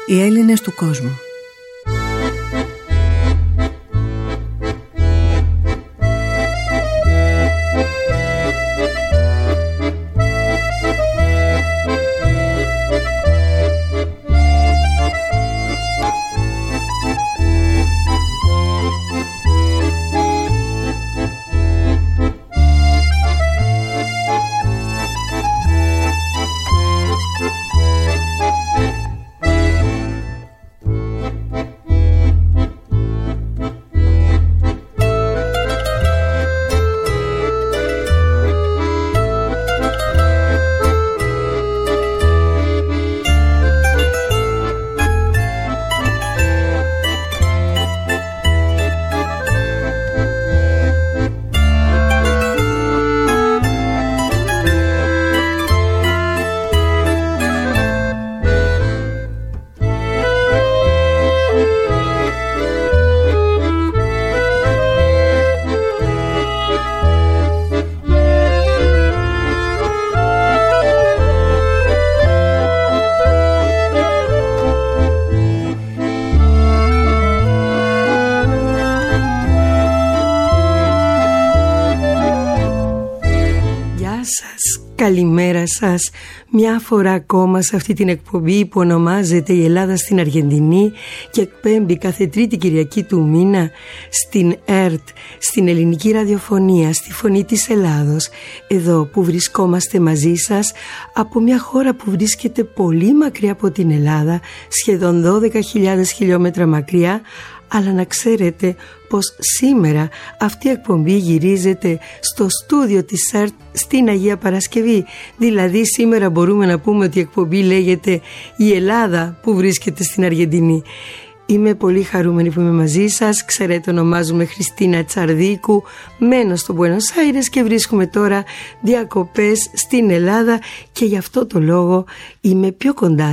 Οι Έλληνες του κόσμου. Καλημέρα σας, μια φορά ακόμα σε αυτή την εκπομπή που ονομάζεται «Η Ελλάδα στην Αργεντινή» και εκπέμπει κάθε Τρίτη Κυριακή του μήνα στην ΕΡΤ, στην ελληνική ραδιοφωνία, στη Φωνή της Ελλάδος, εδώ που βρισκόμαστε μαζί σας από μια χώρα που βρίσκεται πολύ μακριά από την Ελλάδα, σχεδόν 12.000 χιλιόμετρα μακριά, αλλά να ξέρετε πως σήμερα αυτή η εκπομπή γυρίζεται στο στούντιο της ΕΡΤ στην Αγία Παρασκευή. Δηλαδή σήμερα μπορούμε να πούμε ότι η εκπομπή λέγεται «Η Ελλάδα που βρίσκεται στην Αργεντινή». Είμαι πολύ χαρούμενη που είμαι μαζί σας. Ξέρετε, ονομάζομαι Χριστίνα Τσαρδίκου, μένω στο Μπουένος Άιρες και βρίσκουμε τώρα διακοπές στην Ελλάδα και γι' αυτό το λόγο είμαι πιο κοντά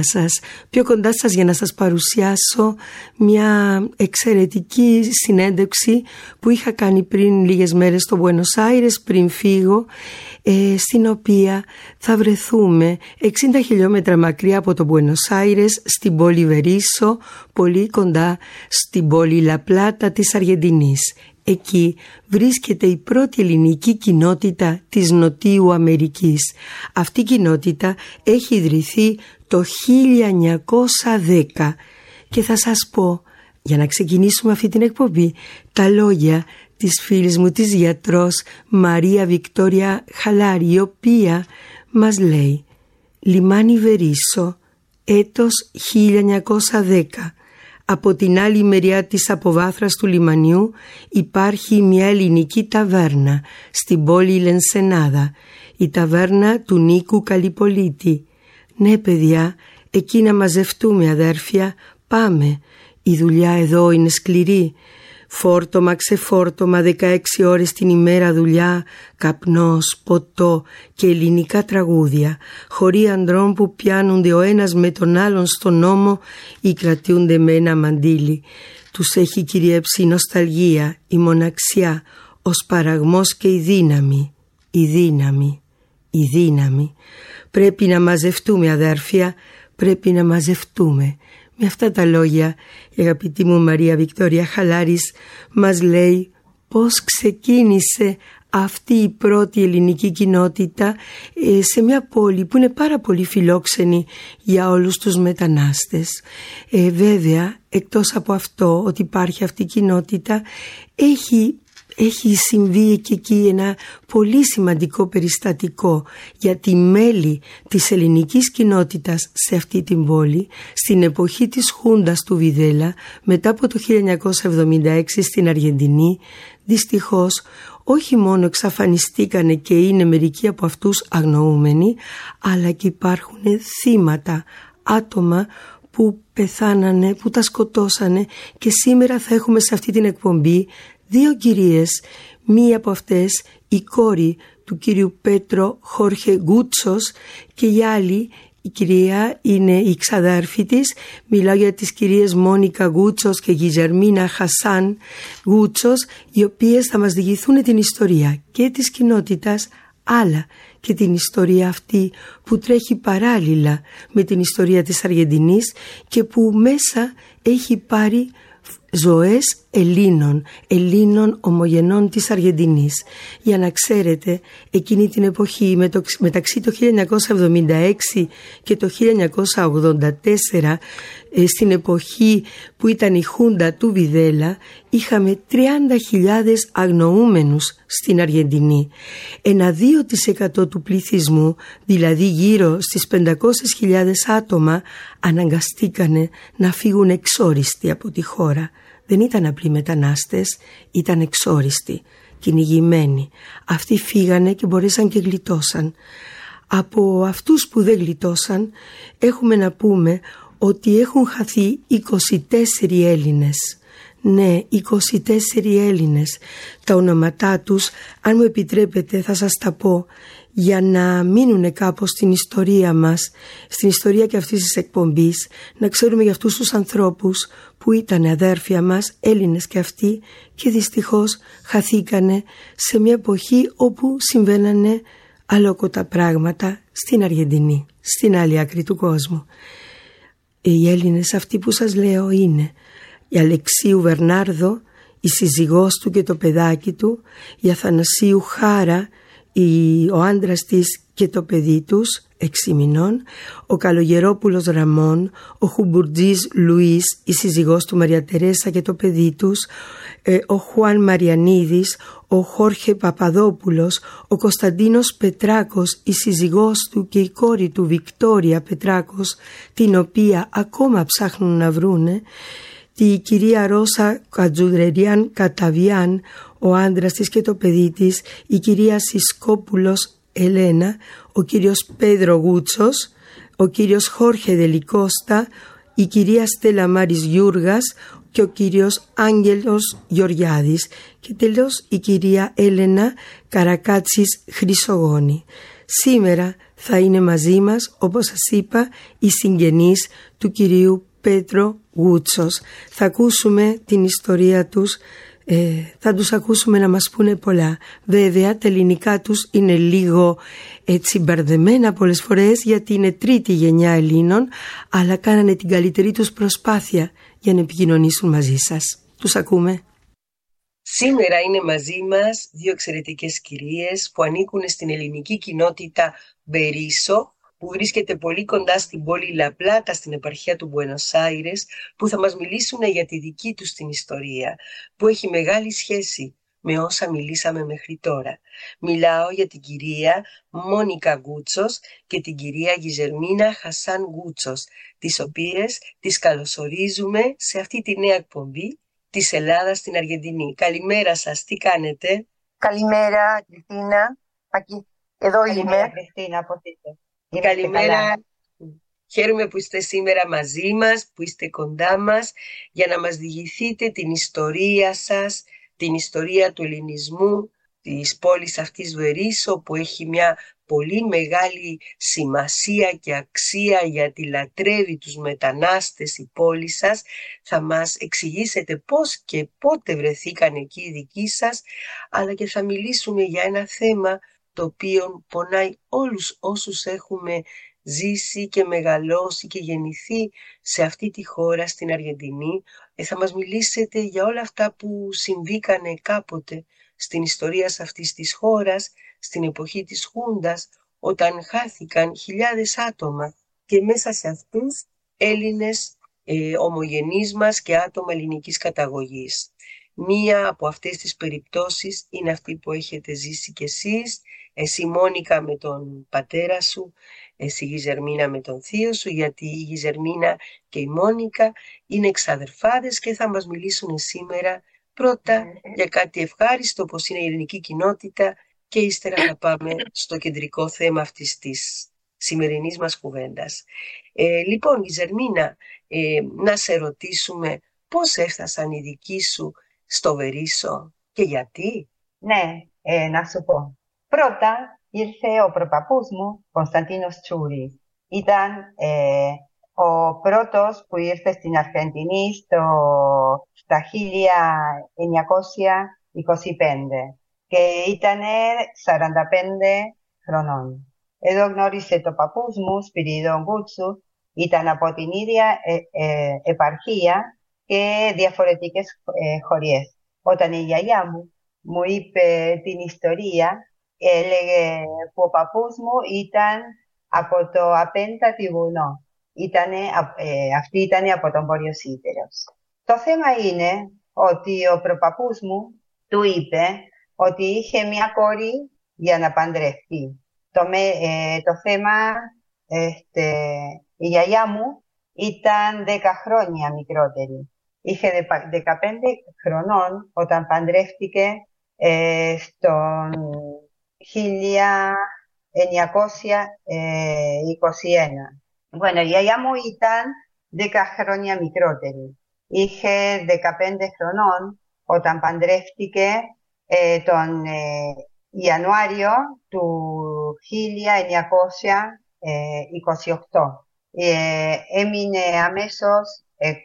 σας για να σας παρουσιάσω μια εξαιρετική συνέντευξη που είχα κάνει πριν λίγες μέρες στο Μπουένος Άιρες, πριν φύγω, στην οποία θα βρεθούμε 60 χιλιόμετρα μακριά από το Μπουένος Άιρες, στην πόλη Βερίσο, πολύ κοντά στην πόλη Λα Πλάτα της Αργεντινής. Εκεί βρίσκεται η πρώτη ελληνική κοινότητα της Νοτιού Αμερικής. Αυτή η κοινότητα έχει ιδρυθεί το 1910 και θα σας πω, για να ξεκινήσουμε αυτή την εκπομπή, τα λόγια της φίλης μου της γιατρός Μαρία Βικτόρια Χαλάρη, η οποία μας λέει «Λιμάνι Βερίσο, έτος 1910. Από την άλλη μεριά της αποβάθρας του λιμανιού υπάρχει μια ελληνική ταβέρνα στην πόλη Λενσενάδα, η ταβέρνα του Νίκου Καλυπολίτη. Ναι παιδιά, εκεί να μαζευτούμε αδέρφια, πάμε. Η δουλειά εδώ είναι σκληρή. Φόρτωμα ξεφόρτωμα, 16 ώρες την ημέρα δουλειά, καπνός, ποτό και ελληνικά τραγούδια, χωρί ανδρών που πιάνονται ο ένας με τον άλλον στον ώμο ή κρατιούνται με ένα μαντίλι. Τους έχει κυριεύσει η νοσταλγία, η μοναξιά, ο σπαραγμός και η δύναμη. Η δύναμη, η δύναμη. Πρέπει να μαζευτούμε αδέρφια, πρέπει να μαζευτούμε». Με αυτά τα λόγια η αγαπητή μου Μαρία Βικτόρια Χαλάρης μας λέει πώς ξεκίνησε αυτή η πρώτη ελληνική κοινότητα σε μια πόλη που είναι πάρα πολύ φιλόξενη για όλους τους μετανάστες. Βέβαια, εκτός από αυτό ότι υπάρχει αυτή η κοινότητα, έχει συμβεί και εκεί ένα πολύ σημαντικό περιστατικό, γιατί μέλη της ελληνικής κοινότητας σε αυτή την πόλη στην εποχή της Χούντας του Βιδέλα μετά από το 1976 στην Αργεντινή δυστυχώς όχι μόνο εξαφανιστήκανε και είναι μερικοί από αυτούς αγνοούμενοι, αλλά και υπάρχουν θύματα, άτομα που πεθάνανε, που τα σκοτώσανε, και σήμερα θα έχουμε σε αυτή την εκπομπή δύο κυρίες, μία από αυτές η κόρη του κύριου Πέτρο Χόρχε Γκούτσος και η άλλη η κυρία είναι η ξαδέρφη της. Μιλάω για τις κυρίες Μόνικα Γκούτσος και Γιζερμίνα Χασάν Γκούτσος, οι οποίες θα μας διηγηθούν την ιστορία και της κοινότητας αλλά και την ιστορία αυτή που τρέχει παράλληλα με την ιστορία της Αργεντινής και που μέσα έχει πάρει ζωές Ελλήνων ομογενών της Αργεντινής. Για να ξέρετε, εκείνη την εποχή μεταξύ το 1976 και το 1984, στην εποχή που ήταν η Χούντα του Βιδέλα, είχαμε 30.000 αγνοούμενους στην Αργεντινή. Ένα 2% του πληθυσμού, δηλαδή γύρω στις 500.000 άτομα, αναγκαστήκανε να φύγουν εξόριστοι από τη χώρα. Δεν ήταν απλοί μετανάστες, ήταν εξόριστοι, κυνηγημένοι. Αυτοί φύγανε και μπορέσαν και γλιτώσαν. Από αυτούς που δεν γλιτώσαν έχουμε να πούμε ότι έχουν χαθεί 24 Έλληνες. Ναι, 24 Έλληνες. Τα ονόματά τους, αν μου επιτρέπετε, θα σας τα πω για να μείνουν κάπως στην ιστορία μας, στην ιστορία και αυτής της εκπομπής, να ξέρουμε για αυτούς τους ανθρώπους που ήταν αδέρφια μας, Έλληνες και αυτοί, και δυστυχώς χαθήκανε σε μια εποχή όπου συμβαίνανε αλόκοτα πράγματα στην Αργεντινή, στην άλλη άκρη του κόσμου. Οι Έλληνες αυτοί που σας λέω είναι η Αλεξίου Βερνάρδο, η σύζυγός του και το παιδάκι του, η Αθανασίου Χάρα, ο άντρας της και το παιδί τους, 6 μηνών, ο Καλογερόπουλος Ραμών, ο Χουμπουρτζής Λουίς, η σύζυγός του Μαρία Τερέσα και το παιδί τους, ο Χουάν Μαριανίδης, ο Χόρχε Παπαδόπουλος, ο Κωνσταντίνος Πετράκος, η σύζυγός του και η κόρη του Βικτόρια Πετράκος, την οποία ακόμα ψάχνουν να βρούνε, τη κυρία Ρώσα Κατζουδεριάν Καταβιάν, ο άντρας της και το παιδί της, η κυρία Σισκόπουλος Ελένα, ο κύριος Πέδρο Γούτσος, ο κύριος Χόρχε Δελικώστα, η κυρία Στέλλα Μάρης Γιούργας και ο κύριος Άγγελος Γεωργιάδης και τέλος η κυρία Έλενα Καρακάτσης Χρυσογόνη. Σήμερα θα είναι μαζί μας, όπως σας είπα, οι συγγενείς του κυρίου Πέτρο Γούτσος. Θα ακούσουμε την ιστορία τους, θα τους ακούσουμε να μας πούνε πολλά. Βέβαια τα ελληνικά τους είναι λίγο έτσι μπαρδεμένα πολλές φορές, γιατί είναι τρίτη γενιά Ελλήνων, αλλά κάνανε την καλύτερη τους προσπάθεια για να επικοινωνήσουν μαζί σας. Τους ακούμε. Σήμερα είναι μαζί μας δύο εξαιρετικές κυρίες που ανήκουν στην ελληνική κοινότητα Μπερίσο, που βρίσκεται πολύ κοντά στην πόλη Λαπλάτα, στην επαρχία του Μπουένος Άιρες, που θα μας μιλήσουν για τη δική τους την ιστορία, που έχει μεγάλη σχέση με όσα μιλήσαμε μέχρι τώρα. Μιλάω για την κυρία Μόνικα Γκούτσος και την κυρία Γιζελμίνα Χασάν Γκούτσος, τις οποίες τις καλωσορίζουμε σε αυτή τη νέα εκπομπή της Ελλάδας στην Αργεντινή. Καλημέρα σας, τι κάνετε? Καλημέρα, Κριστίνα. Εδώ Καλημέρα, είμαι. Κριστίνα, πώς είστε? Καλημέρα. Χαίρομαι που είστε σήμερα μαζί μας, που είστε κοντά μας, για να μας διηγηθείτε την ιστορία σας, την ιστορία του ελληνισμού, της πόλης αυτής Βερίσο, που έχει μια πολύ μεγάλη σημασία και αξία, γιατί λατρεύει τους μετανάστες η πόλη σας. Θα μας εξηγήσετε πώς και πότε βρεθήκαν εκεί οι δικοί σας, αλλά και θα μιλήσουμε για ένα θέμα το οποίο πονάει όλους όσους έχουμε ζήσει και μεγαλώσει και γεννηθεί σε αυτή τη χώρα, στην Αργεντινή. Θα μας μιλήσετε για όλα αυτά που συμβήκανε κάποτε στην ιστορία αυτής της χώρας, στην εποχή της Χούντας, όταν χάθηκαν χιλιάδες άτομα και μέσα σε αυτούς Έλληνες ομογενείς μας και άτομα ελληνικής καταγωγής. Μία από αυτές τις περιπτώσεις είναι αυτή που έχετε ζήσει κι εσείς, εσύ Μόνικα με τον πατέρα σου, εσύ Γιζερμίνα με τον θείο σου, γιατί η Γιζερμίνα και η Μόνικα είναι εξαδερφάδες και θα μας μιλήσουν σήμερα πρώτα για κάτι ευχάριστο, όπως είναι η ελληνική κοινότητα, και ύστερα θα πάμε στο κεντρικό θέμα αυτής της σημερινής μας κουβέντας. Λοιπόν, Γιζερμίνα, να σε ρωτήσουμε πώς έφτασαν οι δικοί σου στο Βερίσο και γιατί? Ναι, να σου πω. Πρώτα ήρθε ο προπαππούς μου, Κωνσταντίνος Τσούρης. Ήταν ο πρώτος που ήρθε στην Αργεντινή στα 1925. και ήταν 45 χρονών. Εδώ γνώρισε το παππούς μου, Σπυρίδων Κούτσου, ήταν από την ίδια επαρχία και διαφορετικές χωριές. Όταν η γιαγιά μου είπε την ιστορία, έλεγε που ο παππούς μου ήταν από το απέναντι βουνό. Αυτή ήταν από τον Βόρειο Σίδερος. Το θέμα είναι ότι ο προπαππούς μου του είπε ότι είχε μια κόρη για να παντρευτεί. Το θέμα, η γιαγιά μου ήταν 10 χρόνια μικρότερη. Είχε 15 χρονών όταν παντρεύτηκε στον 1921. Bueno, η γιαγιά μου ήταν 10 χρόνια μικρότερη. Είχε 15 χρονών όταν παντρεύτηκε τον Ιανουάριο του 1928. Έμεινε αμέσως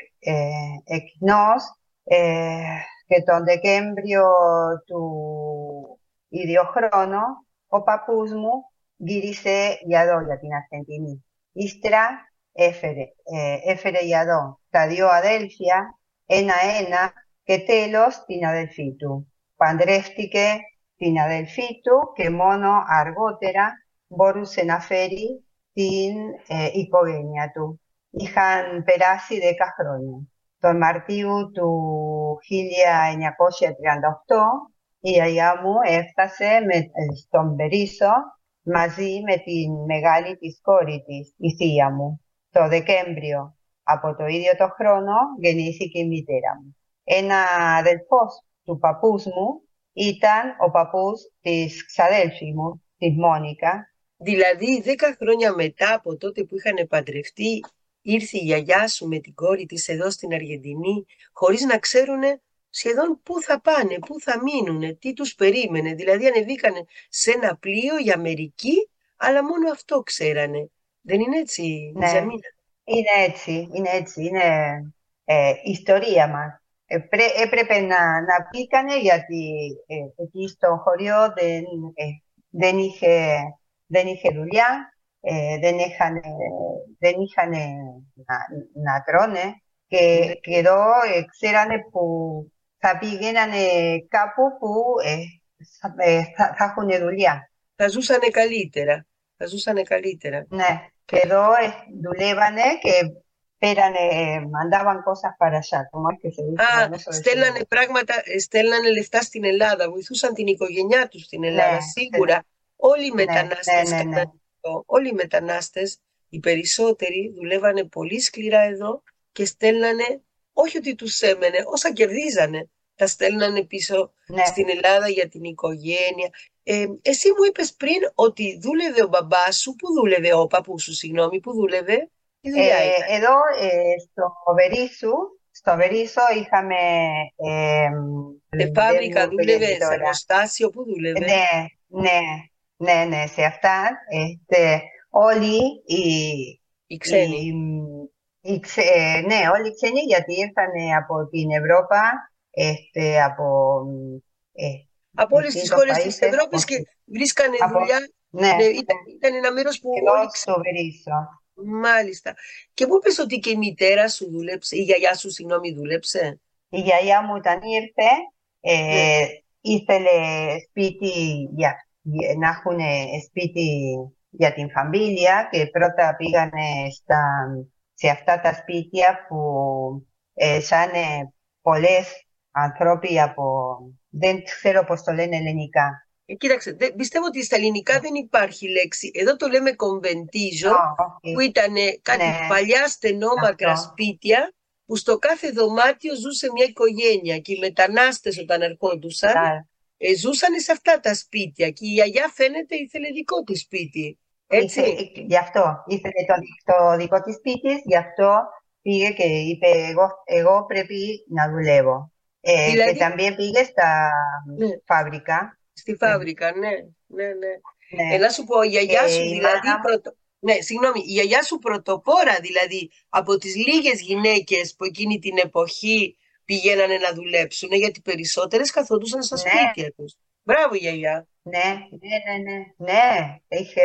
εκνός και τον Δεκέμβριο του ίδιο χρόνο ο παππούς μου γύρισε για εδώ, για την Αργεντινή. Ύστερα έφερε για εδώ τα δύο αδέλφια, ένα-ένα, και τέλος την αδελφή του. Παντρεύτηκε την αδελφή του και μόνο αργότερα μπορούσε να φέρει την οικογένεια του. Είχαν περάσει 10 χρόνια. Τον Μαρτίου του 1938 η γιαγιά μου έφτασε στον Περίσσο μαζί με την μεγάλη της κόρη της, η θεία μου. Το Δεκέμβριο από το ίδιο το χρόνο γεννήθηκε η μητέρα μου. Ένα αδελφός του παππούς μου ήταν ο παππούς της ξαδέλφη μου, της Μόνικα. Δηλαδή 10 χρόνια μετά από τότε που είχαν παντρευτεί, ήρθε η γιαγιά σου με την κόρη της εδώ στην Αργεντινή, χωρίς να ξέρουν σχεδόν πού θα πάνε, πού θα μείνουν, τι τους περίμενε. Δηλαδή ανεβήκανε σε ένα πλοίο για Αμερική, αλλά μόνο αυτό ξέρανε. Δεν είναι έτσι, Ναι, Ζαμίνα? είναι έτσι, είναι ιστορία μας. Έπρεπε να πήγανε γιατί εκεί στο χωριό δεν είχε δουλειά, δεν είχαν να τρώνε και εδώ ξέρανε που θα πήγαινανε κάπου που θα έχουν δουλειά. Θα ζούσανε καλύτερα. Θα ζούσανε καλύτερα. Ναι, και εδώ δουλεύανε και mandaban cosas para allá, como es que se dice en eso de στέλνανε Chile. πράγματα, στέλνανε λεφτά στην Ελλάδα, βοηθούσαν την οικογένειά τους στην Ελλάδα, Ναι, σίγουρα. Όλοι οι ναι, μετανάστες ναι, ναι, κάνανε αυτό. Όλοι οι μετανάστες, οι περισσότεροι, δουλεύανε πολύ σκληρά εδώ και στέλνανε, όχι ότι τους έμενε, όσα κερδίζανε, τα στέλνανε πίσω ναι. στην Ελλάδα για την οικογένεια. Εσύ μου είπες πριν ότι δούλευε ο μπαμπάς σου, πού δούλευε ο παππούς σου, συγγνώμη, πού δούλευε, τι δουλειά ήταν? Εδώ στο Βερίσσο είχαμε Σε δεν φάμπρικα μου δούλευε, φαίνεται σε τώρα. εργοστάσιο, πού δούλευε? Ναι, σε αυτά όλοι Οι ξένοι. όλοι οι ξένοι γιατί ήρθαν από την Ευρώπη, Από όλες τις distintos χώρες της países, Ευρώπης και βρίσκανε από, δουλειά. ναι, Ναι, ήταν ένα μέρος που εδώ όλοι στο Βερίσσο. Μάλιστα. Και μου είπες ότι και η μητέρα σου δούλεψε, η γιαγιά σου, συγγνώμη, δούλεψε. Η γιαγιά μου όταν ήρθε, Ναι. ήθελε να έχουν σπίτι για την φαμίλια και πρώτα πήγανε σε αυτά τα σπίτια που σαν πολλές ανθρώποι δεν ξέρω πώς το λένε ελληνικά. Κοίταξε, πιστεύω ότι στα ελληνικά δεν υπάρχει λέξη. Εδώ το λέμε κομβεντίζο, Όχι. που ήταν κάτι Ναι, παλιά στενόμακρα αυτό. σπίτια, που στο κάθε δωμάτιο ζούσε μια οικογένεια και οι μετανάστες όταν ερχόντουσαν ζούσαν σε αυτά τα σπίτια και η γιαγιά φαίνεται ήθελε δικό της σπίτι. Έτσι. Γι' αυτό ήθελε το δικό της σπίτι, γι' αυτό πήγε και είπε εγώ πρέπει να δουλεύω. Δηλαδή, Και también πήγε στα ναι, φάμπρικα. στη φάμπρικα, ναι. Ναι. Να σου πω, η γιαγιά σου η δηλαδή, μάνα ναι, συγγνώμη, η γιαγιά σου πρωτοπόρα δηλαδή από τις λίγες γυναίκες που εκείνη την εποχή πηγαίνανε να δουλέψουν, γιατί περισσότερες καθόντουσαν στα Ναι, σπίτια τους. Μπράβο γιαγιά. Ναι, ναι, ναι, ναι, ναι,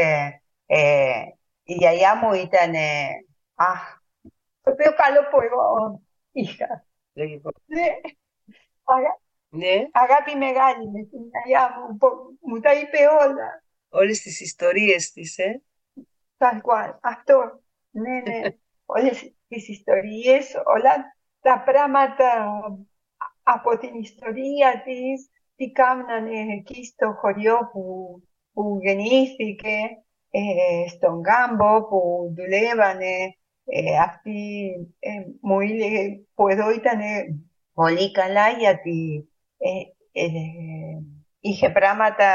η γιαγιά μου ήταν, αχ, το πιο καλό που εγώ είχα. Λοιπόν, Ναι, αγα- ναι, αγάπη μεγάλη με την γιαγιά μου, που μου τα είπε όλα, όλες τις ιστορίες της, tal cual, αυτό, ναι, ναι, όλες τις ιστορίες, όλα τα πράγματα από την ιστορία της, τι κάνανε εκεί στο χωριό που γεννήθηκε, στον κάμπο που δουλεύανε, αυτή μου έλεγε που εδώ ήταν πολύ καλά γιατί ε, είχε πράγματα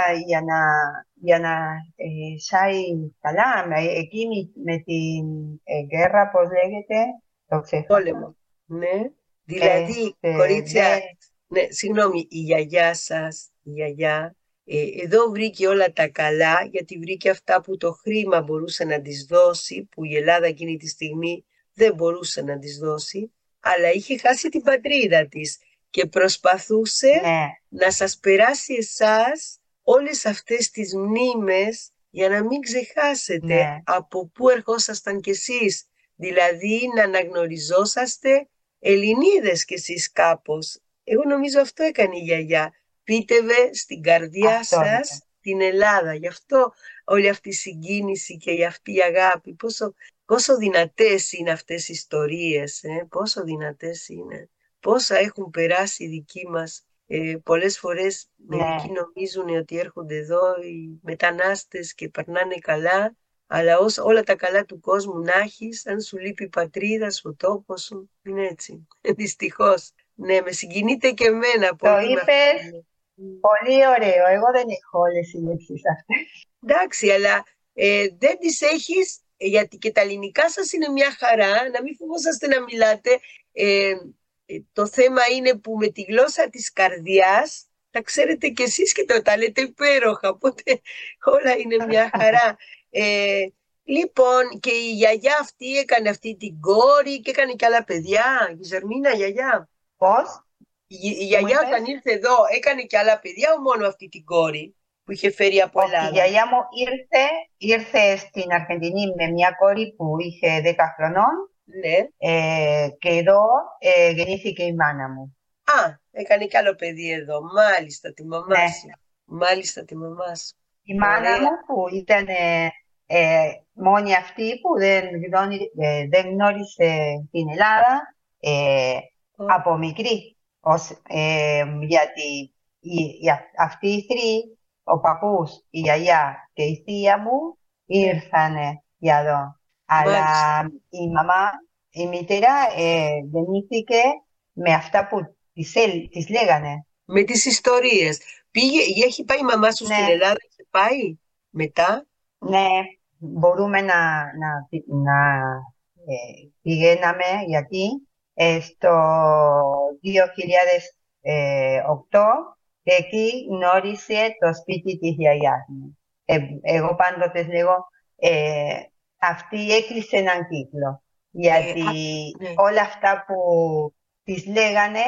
για να σάει καλά. Εκεί με την γκέρα, πώς λέγεται, το ξέχασα. πόλεμο. Ναι, δηλαδή, Ναι, κορίτσια, ναι, συγγνώμη, η γιαγιά σας, η γιαγιά, εδώ βρήκε όλα τα καλά, γιατί βρήκε αυτά που το χρήμα μπορούσε να της δώσει, που η Ελλάδα εκείνη τη στιγμή δεν μπορούσε να της δώσει, αλλά είχε χάσει την πατρίδα της και προσπαθούσε ναι, να σας περάσει εσάς όλες αυτές τις μνήμες για να μην ξεχάσετε ναι, από πού ερχόσασταν κι εσείς. Δηλαδή να αναγνωριζόσαστε Ελληνίδες κι εσείς κάπως. Εγώ νομίζω αυτό έκανε η γιαγιά. Πίτευε στην καρδιά αυτό είναι. σας την Ελλάδα. Γι' αυτό όλη αυτή η συγκίνηση και αυτή η αγάπη. Πόσο δυνατές είναι αυτές οι ιστορίες. Πόσο δυνατές είναι. Πόσα έχουν περάσει οι δικοί μας. Πολλές φορές μερικοί Ναι, νομίζουν ότι έρχονται εδώ οι μετανάστες και περνάνε καλά. Αλλά όλα τα καλά του κόσμου να έχεις, αν σου λείπει η πατρίδα σου, ο τόπος σου, είναι έτσι. Δυστυχώς. Ναι, με συγκινείται και εμένα το πολύ με αυτό που είπες λέει. πολύ ωραίο. Εγώ δεν έχω όλες οι λέξεις αυτές. Εντάξει, αλλά δεν τις έχεις, γιατί και τα ελληνικά σας είναι μια χαρά, να μην φοβόσαστε να μιλάτε. Το θέμα είναι που με τη γλώσσα της καρδιάς τα ξέρετε κι εσείς και τα λέτε υπέροχα, οπότε όλα είναι μια χαρά. Ε, λοιπόν, και η γιαγιά αυτή έκανε αυτή την κόρη και έκανε και άλλα παιδιά, η Ζερμίνα γιαγιά. Πώς, Η τι μου γιαγιά όταν είπες? ήρθε εδώ έκανε και άλλα παιδιά ή μόνο αυτή την κόρη που είχε φέρει από Όχι, η Ελλάδα. γιαγιά μου ήρθε στην Αργεντινή με μια κόρη που είχε 10 χρονών, Ναι. και εδώ γεννήθηκε η μάνα μου. Α, έκανε κι άλλο παιδί εδώ. Μάλιστα, τη μαμά Ναι, σου. Μάλιστα, τη μαμά σου. η μάνα Ωραία. μου που ήταν μόνη αυτή που δεν γνώρισε την Ελλάδα από μικρή. Γιατί αυτοί οι τρεις, ο παππούς, η γιαγιά και η θεία μου, Ναι, ήρθανε για εδώ. Αλλά μάλιστα. η μητέρα γεννήθηκε με αυτά που της λέγανε. Με τις ιστορίες. Έχει πάει η μαμά σου στην Ναι, Ελλάδα, έχει πάει μετά. ναι, μπορούμε να πηγαίναμε γιατί στο 2008 εκεί γνώρισε το σπίτι της γιαγιάς μου. Εγώ πάντοτε λέγω αυτή έκλεισε έναν κύκλο γιατί Ναι. όλα αυτά που της λέγανε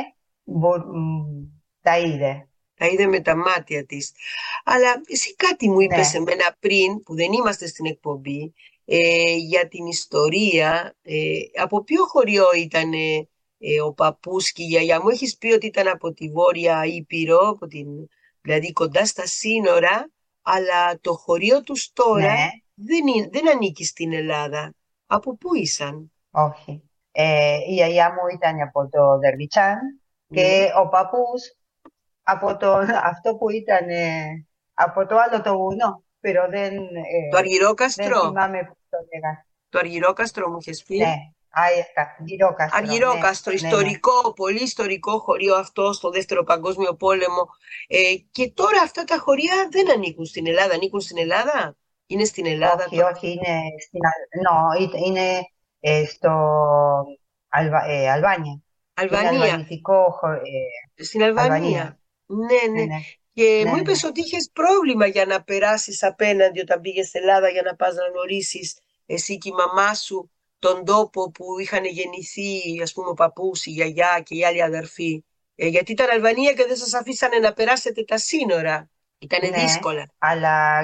τα είδε. Τα είδε με τα μάτια της. Αλλά εσύ κάτι μου είπες Ναι, εμένα πριν, που δεν είμαστε στην εκπομπή, για την ιστορία. Από ποιο χωριό ήταν ο παππούς και η γιαγιά μου? Έχεις πει ότι ήταν από τη Βόρεια Ήπειρο, δηλαδή κοντά στα σύνορα, αλλά το χωριό τους τώρα ναι, δεν ανήκει στην Ελλάδα. Από πού ήσαν? όχι. Η γιαγιά μου ήταν από το Δερβιτσάν Ναι. και ο παππούς από αυτό που ήταν από το άλλο το βουνό. Pero Το δεν Αργυρόκαστρο. θυμάμαι πώς το λέγανε. Το Αργυρόκαστρο μου είχες Ναι, πει. Γυρόκαστρο, ναι, Αργυρόκαστρο, ναι, ναι. ιστορικό, πολύ ιστορικό χωριό αυτό στο Δεύτερο Παγκόσμιο Πόλεμο. Και τώρα αυτά τα χωριά δεν ανήκουν στην Ελλάδα. Ανήκουν στην Ελλάδα? Είναι στην Ελλάδα Όχι, τώρα? όχι, είναι είναι στο Αλβάνια. Είναι Αλβανία. αλβανιτικό Στην Αλβανία. Αλβανία. Ναι, Ναι, ναι. ναι, Και μου ναι, είπες ναι. ότι είχες πρόβλημα για να περάσεις απέναντι όταν πήγες Ελλάδα για να πας να γνωρίσεις εσύ και η μαμά σου τον τόπο που είχαν γεννηθεί, ας πούμε, ο παππούς, η γιαγιά και οι άλλοι αδερφοί. Γιατί ήταν Αλβανία και δεν σας αφήσανε να περάσετε τα σύνορα. Ήτανε Ναι, δύσκολα. αλλά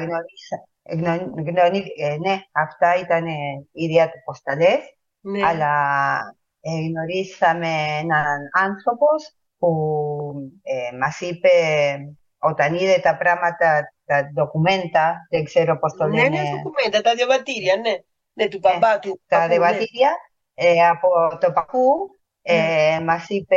ναι, αυτά ήταν ιδιαίτερα πώς τα λες, Ναι. αλλά γνωρίσαμε έναν άνθρωπο που μας είπε όταν είδε τα πράγματα, τα ντοκουμέντα, δεν ξέρω πώς το Ναι, λένε, ναι, ντοκουμέντα, τα διαβατήρια, ναι. Ναι, του ναι, μπαμπά, του τα παππού, ναι. διαβατήρια από το παππού, Ναι. μας είπε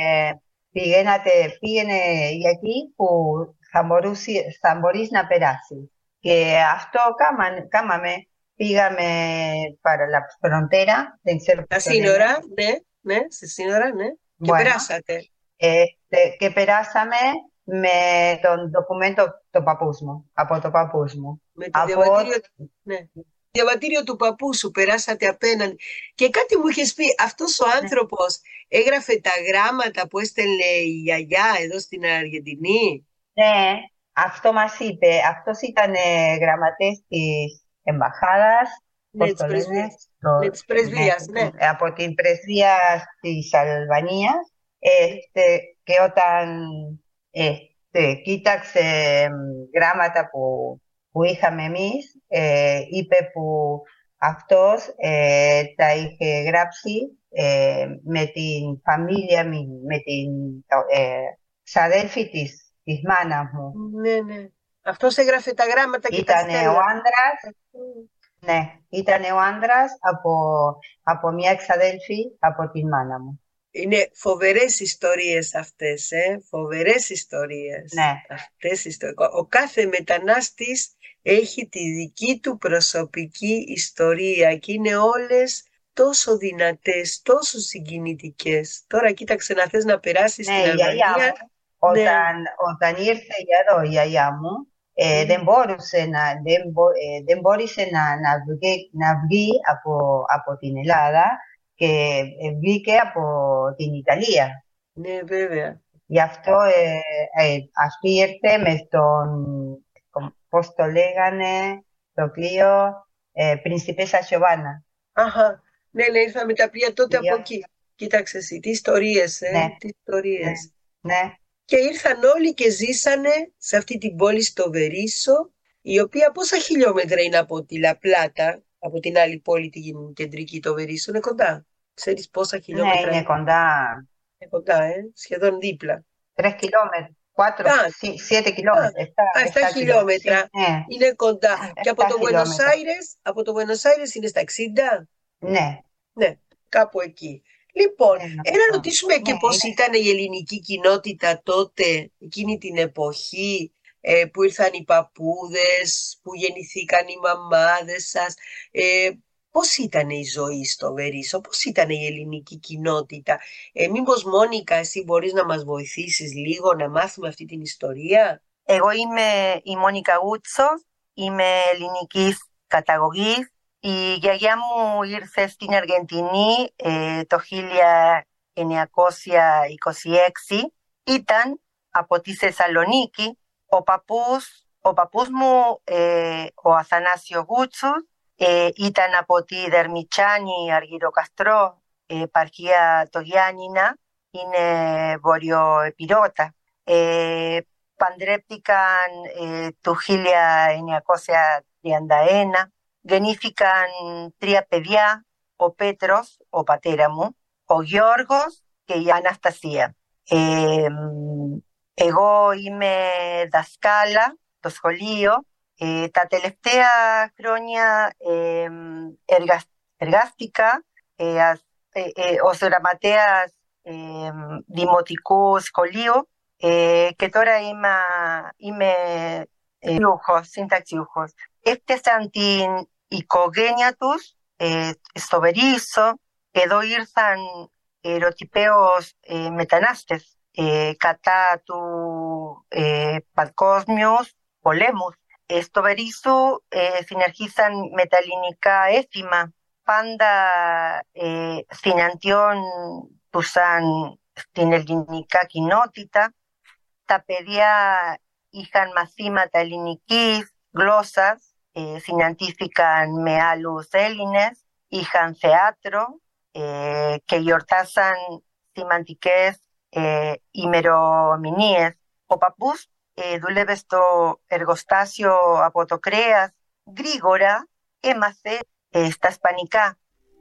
πήγαινε για εκεί που θα μπορείς να περάσεις. Και αυτό κάμαμε, πήγαμε para la frontera, δεν ξέρω Τα πώς το λένε. σύνορα, ναι, ναι, στη σύνορα, ναι. Και Bueno, περάσατε. και περάσαμε με τον ντοκουμέντο από το παππούς μου. Με το Από, διαβατήριο, ναι. Διαβατήριο του παππού σου περάσατε απέναντι. Και κάτι μου είχες πει, αυτός ο ναι, άνθρωπος έγραφε τα γράμματα που έστελνε η γιαγιά εδώ στην Αργεντινή. ναι, αυτό μας είπε. Αυτός ήταν γραμματέας της εμπαχάδας, Ναι, πώς της το λένε, πρεσβείας. Ναι, της ναι, πρεσβείας, ναι. από την πρεσβεία της Αλβανίας. Και όταν κοίταξε γράμματα που είχαμε εμείς, είπε που αυτός τα είχε γράψει με την φαμίλια μου, με την ξαδέλφη της μάνας μου. Ναι, ναι. Αυτός έγραφε τα γράμματα και τα Ήταν ο στέλνατε. άντρας, ναι, ήταν ο άντρας από μια ξαδέλφη από την μάνα μου. Είναι φοβερές ιστορίες αυτές, φοβερές ιστορίες. Ναι, Ο κάθε μετανάστης έχει τη δική του προσωπική ιστορία και είναι όλες τόσο δυνατές, τόσο συγκινητικές. Τώρα κοίταξε να θες να περάσεις ναι, στην η γιαγιά Αλβανία. μου, Ναι, όταν ήρθε εδώ η γιαγιά μου, δεν μπόρεσε να βγει από την Ελλάδα και βγήκε από την Ιταλία. ναι, βέβαια. Γι' αυτό αυτή ήρθε με πώς το λέγανε, το πλοίο Πρινσιπέσα Σιωβάνα. Αχα, ναι, ναι, ήρθα με τα πλοία τότε από Πλοίο, εκεί. Κοίταξε εσύ, τι ιστορίες, ναι, τι ναι, ιστορίες. ναι, Και ήρθαν όλοι και ζήσανε σε αυτή την πόλη στο Βερίσο, η οποία πόσα χιλιόμετρα είναι από τη Λαπλάτα, από την άλλη πόλη την κεντρική, το Βερίσο, είναι κοντά. Ξέρεις πόσα ναι, χιλιόμετρα είναι είναι, κοντά. είναι κοντά, σχεδόν δίπλα. 3 kilómetros, 4, Α, 7 α, kilómetros, 7 7 kilómetros, sí, χιλιόμετρα, είναι κοντά. Και 7 kilómetros, Από το Buenos Aires είναι στα 60. ναι, Ναι, κάπου εκεί. Λοιπόν, να νομίζω, ρωτήσουμε ναι, και πώς ήταν η ελληνική κοινότητα τότε, εκείνη την εποχή, που ήρθαν οι παππούδες, που γεννηθήκαν οι μαμάδες σας. Πώς ήταν η ζωή στο Βερίσο, πώς ήταν η ελληνική κοινότητα. Μήπως Μόνικα, εσύ μπορείς να μας βοηθήσεις λίγο να μάθουμε αυτή την ιστορία. Εγώ είμαι η Μόνικα Γούτσο, είμαι ελληνικής καταγωγής. Η γιαγιά μου ήρθε στην Αργεντινή το 1926. Ήταν από τη Θεσσαλονίκη. Ο παππούς μου, ο Αθανάσιο Γούτσος, ήταν από τη Δερμιτσάνη Αργυροκαστρό, επαρχία το Γιάννηνα, είναι βορειοεπιρώτα. Παντρεύτηκαν το 1931, γεννήθηκαν 3 παιδιά, ο Πέτρος, ο πατέρα μου, ο Γιώργος και η Αναστασία. Εγώ είμαι δασκάλα στο σχολείο. Τα τελευταία χρόνια εργάστηκα ως γραμματέας δημοτικού σχολείου και τώρα είμαι συνταξιούχος. Έφτασαν την οικογένεια τους στο Βερίσο. Εδώ ήρθαν ερωτιπαίους μετανάστες κατά του παγκόσμιους πολέμους. Στο Βερίσο συνεχίσαν με τα ελληνικά έθιμα. Πάντα συναντιόντουσαν στην ελληνικά κοινότητα. Τα παιδιά είχαν μαθήματα ελληνικής γλώσσας, συναντήθηκαν με άλλους Έλληνες, είχαν θέατρο και γιορτάσαν σημαντικές ημερομηνίες. Ο παππούς δούλευε στο εργοστάσιο από το κρέας. Γρήγορα έμαθε στα ισπανικά.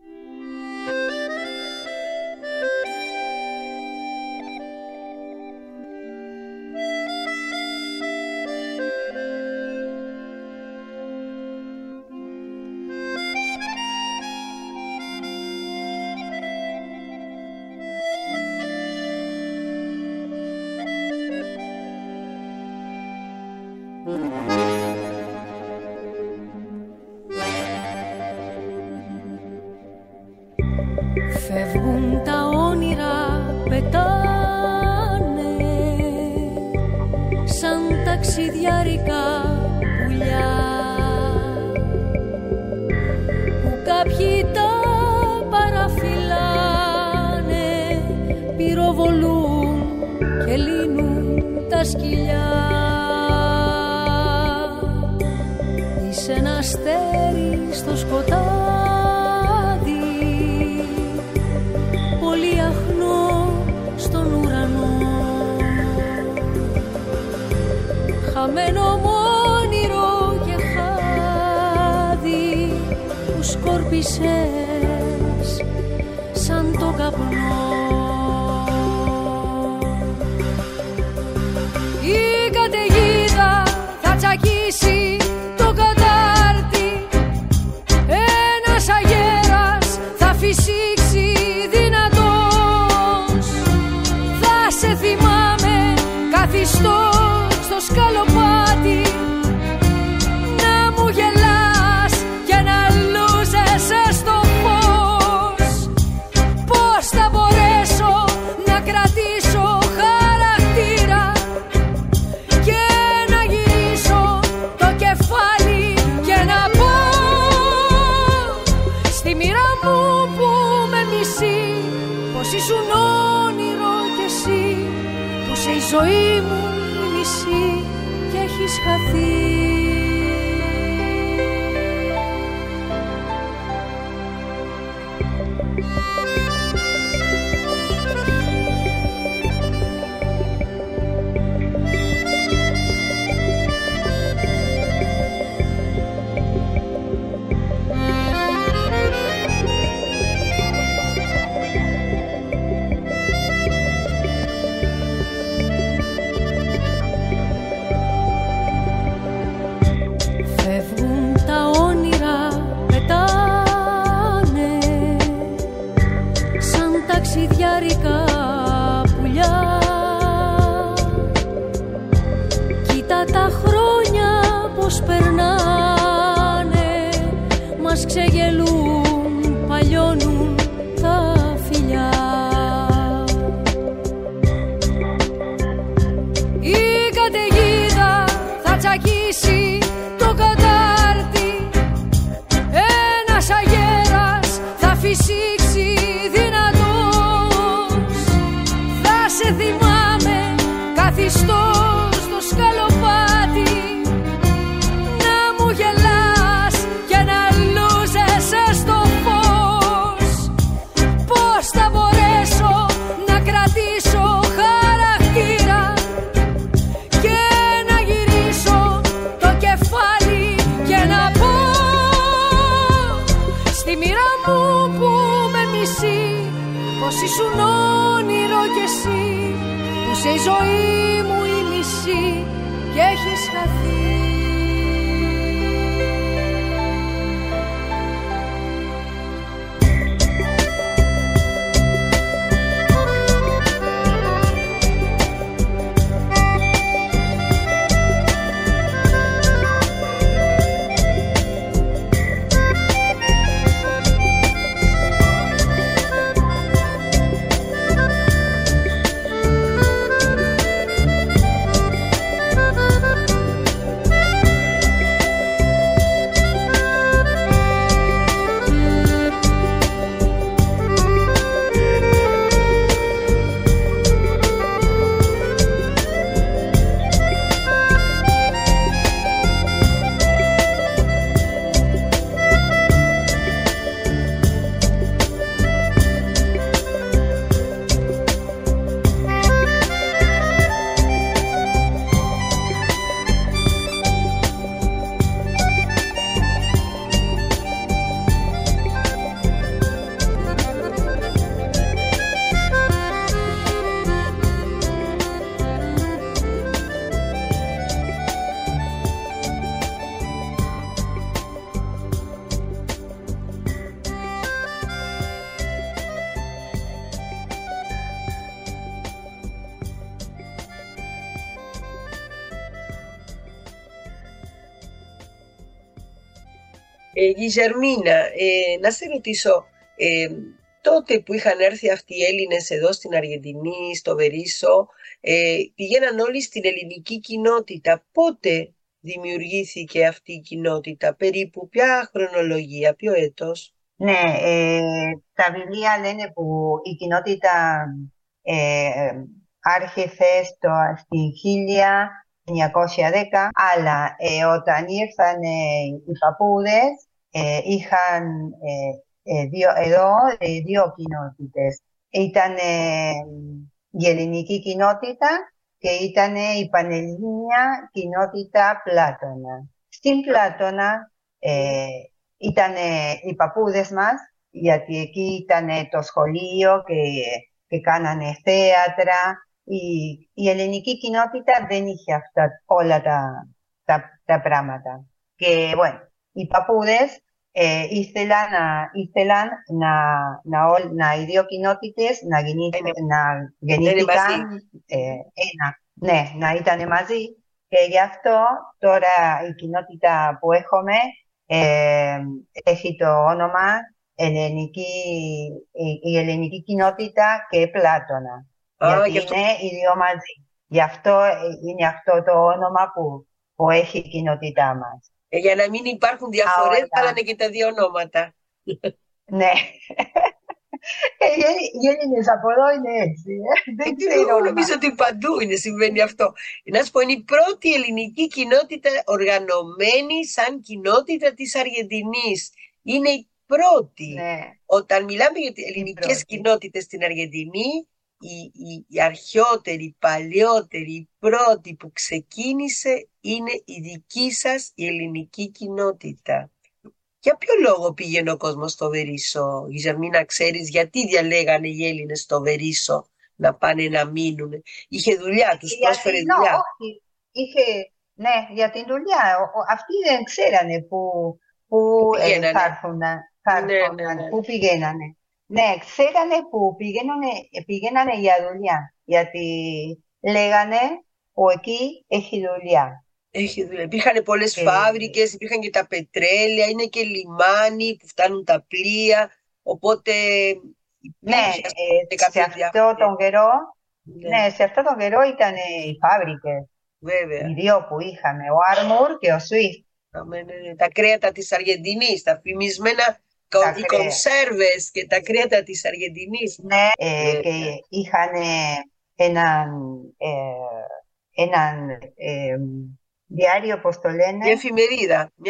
Φεύγουν τα όνειρα, πετάνε σαν ταξιδιάρικα πουλιά που κάποιοι τα παραφυλάνε, πυροβολούν και λύνουν τα σκυλιά. Είσαι ένα αστέρι στο σκοτάδι, πολύ αχνό στον ουρανό, χαμένο μόνιρο και χάδι που σκόρπισες σαν το καπνό. Η καταιγίδα θα τσακίσει το κατάρτι, ένας αγέρας θα φυσήξει δυνατός. Θα σε θυμάμαι καθιστό στο σκαλοπάτι, να μου γελάς και να λούζεσαι στο φως. Πώς θα μπορέσω να κρατήσω χαρακτήρα και να γυρίσω το κεφάλι και να πω στη μοίρα μου που με μισεί, πως ήσουν όνειρο κι εσύ, που σε η ζωή μου η μισή και έχεις χαθεί. Φεύγουν τα όνειρα, πετάνε σαν ταξιδιάρικα πουλιά. Κοίτα τα χρόνια πως περνάνε, μας ξεγελούν, παλιώνουν τα φιλιά. Η καταιγίδα θα τσακίσει το κατάρτι, ένας αγέρας θα φυσήξει δυνατός. Θα σε θυμάμαι καθιστό στο σκαλοπάτι, να μου γελάς και να λούζεσαι στο φως. Πώς θα μπορέσω να κρατήσω χαρακτήρα και να γυρίσω το κεφάλι και να πω στη μοίρα μου που με μισεί, πως ήσουν όνειρο κι εσύ, που σε η ζωή μου η μισή και έχεις χαθεί. Γιζερμίνα, να σε ρωτήσω, τότε που είχαν έρθει αυτοί οι Έλληνες εδώ στην Αργεντινή, στο Βερίσο, πηγαίναν όλοι στην ελληνική κοινότητα. Πότε δημιουργήθηκε αυτή η κοινότητα, περίπου ποια χρονολογία, ποιο έτος? Ναι, τα βιβλία λένε που η κοινότητα άρχισε στην 1910, αλλά όταν ήρθαν οι παππούδες είχαν δύο κοινότητες. Ήταν η ελληνική κοινότητα και ήταν η πανελλήνια κοινότητα Πλάτωνα. Στην Πλάτωνα ήταν οι παππούδες μας, γιατί εκεί ήταν το σχολείο και κάνανε θέατρα. Η ελληνική κοινότητα δεν είχε όλα τα πράγματα. Και bueno, οι παππούδες ήθελαν οι δύο κοινότητες να γεννήθηκαν ένα, να ήταν μαζί. Και γι' αυτό τώρα η κοινότητα που έχουμε έχει το όνομα η ελληνική κοινότητα και Πλάτωνα. Γιατί είναι οι δύο μαζί. Γι' αυτό είναι αυτό το όνομα που έχει η κοινότητά μας. Για να μην υπάρχουν διαφορές, βάλανε και τα δύο ονόματα. Ναι. Οι Έλληνες από εδώ είναι έτσι. Δεν ξέρω. Νομίζω ότι παντού συμβαίνει αυτό. Να σου πω, είναι η πρώτη ελληνική κοινότητα οργανωμένη σαν κοινότητα της Αργεντινής. Είναι η πρώτη. Ναι. Όταν μιλάμε για τις ελληνικές κοινότητες στην Αργεντινή, η αρχαιότερη, η παλιότερη, η πρώτη που ξεκίνησε είναι η δική σας η ελληνική κοινότητα. Για ποιο λόγο πήγαινε ο κόσμος στο Βερίσο, Γιζερμίνα, ξέρεις γιατί διαλέγανε οι Έλληνες στο Βερίσο να πάνε να μείνουν? Είχε δουλειά, τους πρόσφερε δουλειά? Όχι, ναι, για την δουλειά. Αυτοί δεν ξέρανε που θα έρθουν, πού πηγαίνανε. Ναι, ξέρανε που πήγαινανε για δουλειά, γιατί λέγανε που εκεί έχει δουλειά. Υπήρχαν πολλές φάμπρικες, υπήρχαν και τα πετρέλαια, είναι και λιμάνι που φτάνουν τα πλοία, οπότε... Ναι, σε αυτό τον καιρό, ήταν οι φάμπρικες. Βέβαια. Οι δύο που είχαμε, ο Άρμουρ και ο Σουίφ. Τα κρέατα της Αργεντινής, τα φημισμένα, οι κονσέρβες και τα κρέατα της Αργεντινής. Ναι, και είχαν έναν διάριο, πώς το λένε. Μια εφημερίδα. Ναι.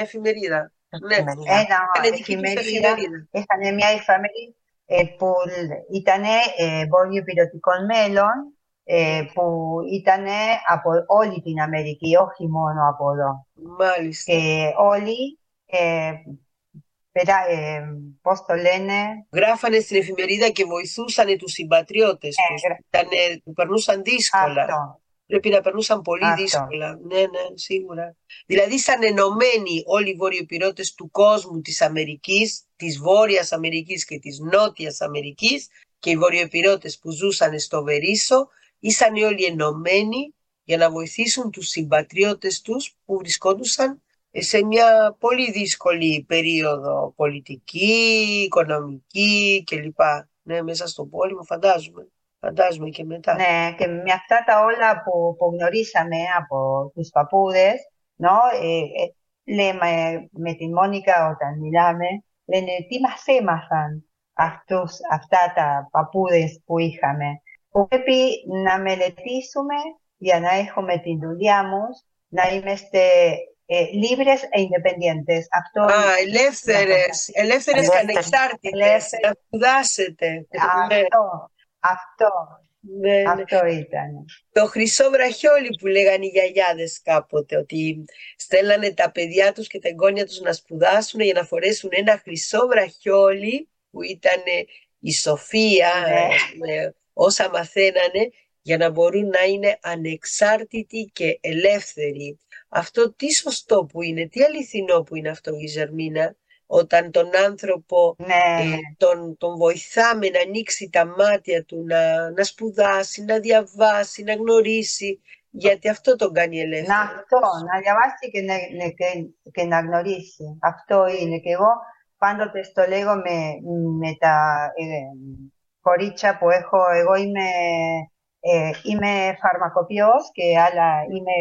Είχαν μια εφημερίδα που ήταν βορειοπυρωτικών μέλων, που ήταν από όλη την Αμερική, όχι μόνο από εδώ. Μάλιστα. Και όλοι, πώς το λένε, γράφανε στην εφημερίδα και βοηθούσαν τους συμπατριώτες τους. Που περνούσαν δύσκολα. Αυτό. Πρέπει να περνούσαν πολύ δύσκολα. Ναι, σίγουρα. Δηλαδή ήταν ενωμένοι όλοι οι βορειοπυρώτες του κόσμου της Αμερικής, της Βόρειας Αμερικής και της Νότιας Αμερικής, και οι βορειοπυρώτες που ζούσαν στο Βερίσο ήσαν όλοι ενωμένοι για να βοηθήσουν τους συμπατριώτες τους που βρισκόντουσαν σε μια πολύ δύσκολη περίοδο πολιτική, οικονομική κλπ. Ναι, μέσα στον πόλεμο, φαντάζομαι και μετά. Ναι, και με αυτά τα όλα που γνωρίσαμε από τους παππούδες, λέμε με την Μόνικα όταν μιλάμε, λένε τι μας έμαθαν αυτά τα παππούδες που είχαμε. Που πρέπει να μελετήσουμε για να έχουμε την δουλειά μας, να είμαστε libres e independientes. Ελεύθερες και ανεξάρτητες, να σπουδάσετε. Αυτό ήταν. Το χρυσό βραχιόλι που λέγανε οι γιαγιάδες κάποτε, ότι στέλνανε τα παιδιά τους και τα εγγόνια τους να σπουδάσουν για να φορέσουν ένα χρυσό βραχιόλι που ήταν η σοφία, όσα μαθαίνανε, για να μπορούν να είναι ανεξάρτητοι και ελεύθεροι. Αυτό τι σωστό που είναι, τι αληθινό που είναι αυτό, Γιζερμίνα, όταν τον άνθρωπο τον βοηθάμε να ανοίξει τα μάτια του, να σπουδάσει, να διαβάσει, να γνωρίσει, γιατί αυτό τον κάνει ελεύθερο. Να διαβάσει και να γνωρίσει. Αυτό είναι. Και εγώ πάντοτε στο λέγω με τα κορίτσια που έχω. Εγώ είμαι φαρμακοποιός και άλλα είμαι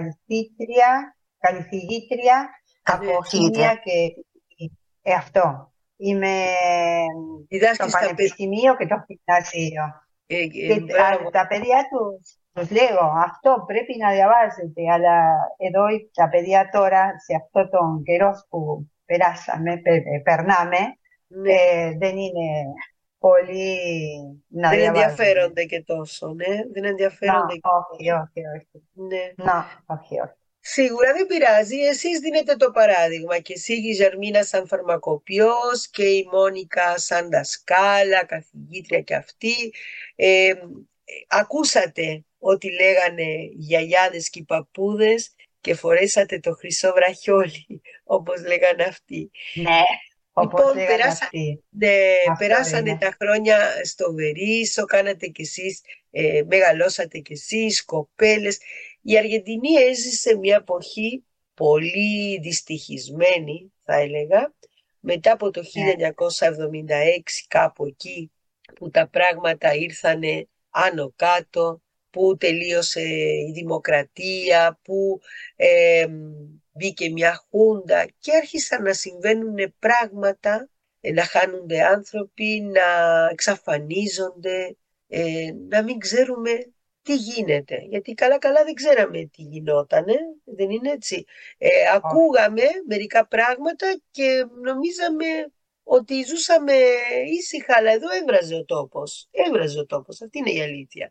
καθηγήτρια από χημεία και αυτό. Είμαι στο πανεπιστημίο και το γυμνάσιο. Και τα παιδιά τους λέγω, αυτό πρέπει να διαβάζετε, αλλά εδώ τα παιδιά τώρα, σε αυτό τον καιρό που περνάμε, δεν είναι πολύ να δεν διαβάζουν. Ενδιαφέρονται και τόσο, ναι. Δεν ενδιαφέρονται. Όχι. Ναι. Όχι. Σίγουρα δεν πειράζει. Εσείς δίνετε το παράδειγμα και εσύ η Ζερμίνα σαν φαρμακοποιός και η Μόνικα σαν δασκάλα, καθηγήτρια και αυτή. Ακούσατε ό,τι λέγανε οι γιαγιάδες και οι παππούδες και φορέσατε το χρυσό βραχιόλι, όπως λέγανε αυτοί. Ναι, όπως λέγανε αυτοί. Περάσανε τα χρόνια στο Βερίσο, κάνατε κι εσείς, μεγαλώσατε κι εσείς, κοπέλες. Η Αργεντινή έζησε μια εποχή πολύ δυστυχισμένη, θα έλεγα, μετά από το 1976, κάπου εκεί, που τα πράγματα ήρθανε άνω κάτω, που τελείωσε η δημοκρατία, που μπήκε μια χούντα και άρχισαν να συμβαίνουν πράγματα, να χάνονται άνθρωποι, να εξαφανίζονται, να μην ξέρουμε τι γίνεται. Γιατί καλά δεν ξέραμε τι γινότανε, δεν είναι έτσι. Ακούγαμε μερικά πράγματα και νομίζαμε ότι ζούσαμε ήσυχα, αλλά εδώ έβραζε ο τόπος. Αυτή είναι η αλήθεια.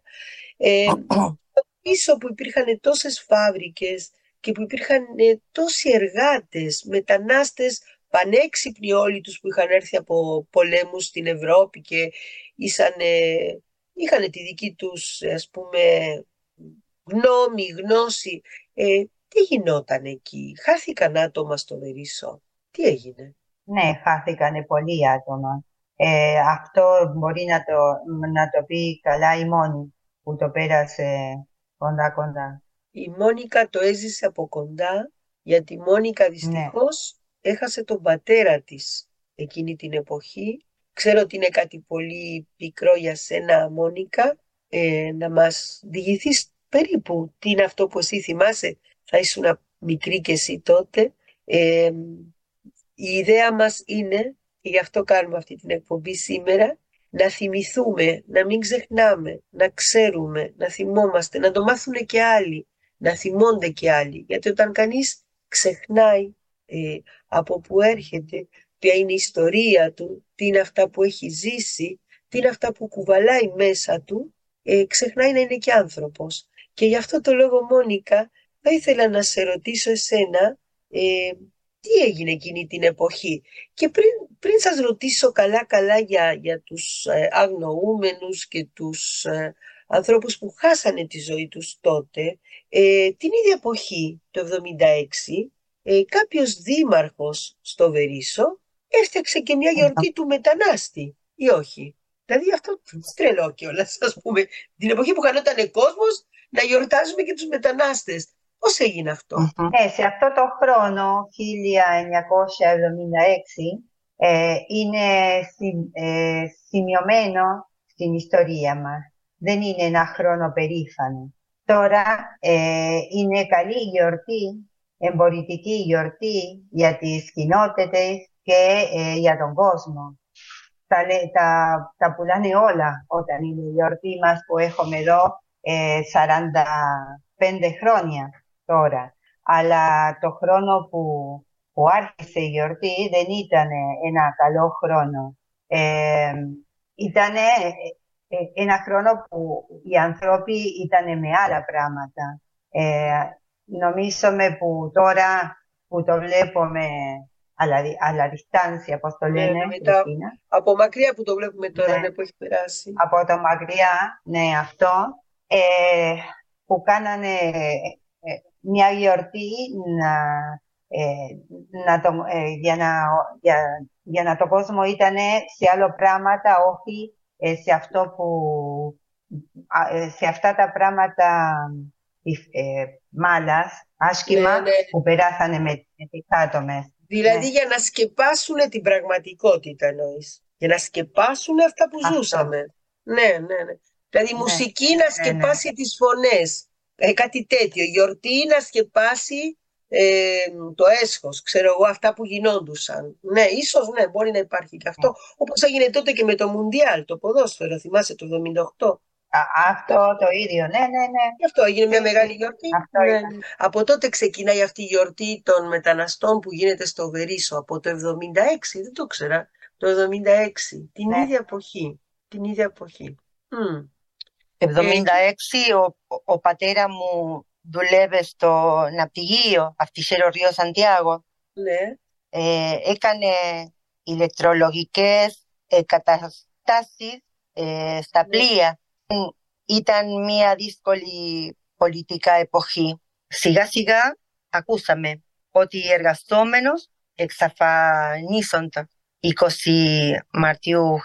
Πίσω που υπήρχαν τόσες φάμπρικες και που υπήρχαν τόσοι εργάτες, μετανάστες, πανέξυπνοι όλοι τους που είχαν έρθει από πολέμους στην Ευρώπη και είχαν τη δική τους, ας πούμε, γνώμη, γνώση. Τι γινόταν εκεί? Χάθηκαν άτομα στο Βερίσο. Τι έγινε? Ναι, χάθηκαν πολλοί άτομα. Αυτό μπορεί να το πει καλά η Μόνη που το πέρασε κοντά. Η Μόνικα το έζησε από κοντά, γιατί η Μόνικα δυστυχώς έχασε τον πατέρα της εκείνη την εποχή. Ξέρω ότι είναι κάτι πολύ πικρό για σένα, Μόνικα, να μας διηγηθείς περίπου τι είναι αυτό που εσύ θυμάσαι. Θα ήσουν μικρή και εσύ τότε. Η ιδέα μας είναι, και γι' αυτό κάνουμε αυτή την εκπομπή σήμερα, να θυμηθούμε, να μην ξεχνάμε, να ξέρουμε, να θυμόμαστε, να το μάθουν και άλλοι, να θυμώνται και άλλοι. Γιατί όταν κανείς ξεχνάει από που έρχεται, ποια είναι η ιστορία του, τι είναι αυτά που έχει ζήσει, τι είναι αυτά που κουβαλάει μέσα του, ξεχνάει να είναι και άνθρωπος. Και γι' αυτό το λόγο, Μόνικα, θα ήθελα να σε ρωτήσω εσένα, τι έγινε εκείνη την εποχή. Και πριν σας ρωτήσω καλά για τους αγνοούμενους και τους ανθρώπους που χάσανε τη ζωή τους τότε, την ίδια εποχή, το 1976, κάποιος δήμαρχος στο Βερίσο έφτιαξε και μια γιορτή του μετανάστη, ή όχι? Δηλαδή αυτό τρελό κιόλας, ας πούμε, την εποχή που χανόταν κόσμος, να γιορτάζουμε και τους μετανάστες. Πώς έγινε αυτό? Σε αυτό το χρόνο, 1976, είναι σημειωμένο στην ιστορία μας. Δεν είναι ένα χρόνο περήφανο. Τώρα είναι καλή γιορτή, εμπορική γιορτή για τις κοινότητες και για τον κόσμο. Τα πουλάνε όλα όταν είναι η γιορτή μας που έχουμε εδώ 45 χρόνια τώρα. Αλλά το χρόνο που άρχισε η γιορτή δεν ήταν ένα καλό χρόνο. Ήταν ένα χρόνο που οι άνθρωποι ήταν με άλλα πράγματα. Νομίζουμε που τώρα που το βλέπουμε αλλά διστάνσια, πώς το λένε, από μακριά που το βλέπουμε τώρα, ναι, που έχει περάσει. Από το μακριά, ναι, αυτό, που κάνανε μια γιορτή για να το κόσμο ήταν σε άλλο πράγματα, όχι σε αυτά τα πράγματα μάλας, άσχημα, Ναι. που περάσανε με τις άτομες. Δηλαδή Ναι. για να σκεπάσουν την πραγματικότητα εννοείς. Για να σκεπάσουν αυτά που Αυτό. ζούσαμε. Ναι, ναι, ναι. Δηλαδή η Ναι, μουσική να σκεπάσει τις φωνές. Κάτι τέτοιο. Η γιορτή να σκεπάσει το έσχος. Ξέρω εγώ, αυτά που γινόντουσαν. Ναι, ίσως ναι, μπορεί να υπάρχει και αυτό. Όπως έγινε τότε και με το Μουντιάλ, το ποδόσφαιρο. Θυμάσαι το 1978. Αυτό το ίδιο, ναι, ναι, ναι. Γι' αυτό έγινε μια Sí, μεγάλη sí, γιορτή. αυτό Ναι, ήταν. ναι. Από τότε ξεκινάει αυτή η γιορτή των μεταναστών που γίνεται στο Βερίσο. Από το 76, δεν το ξέρα. Το 76, την Ναι. ίδια εποχή. Την ίδια εποχή. Μμ. 76 ο πατέρα μου δουλεύει στο ναυπηγείο, αυτισέρο Ρίο Σαντιάγο. Ναι, Έκανε ηλεκτρολογικές καταστάσεις στα πλοία. Ήταν μια δύσκολη πολιτικά εποχή. Σιγά σιγά ακούσαμε ότι οι εργαζόμενος εξαφανίζονται. 20 Μαρτίου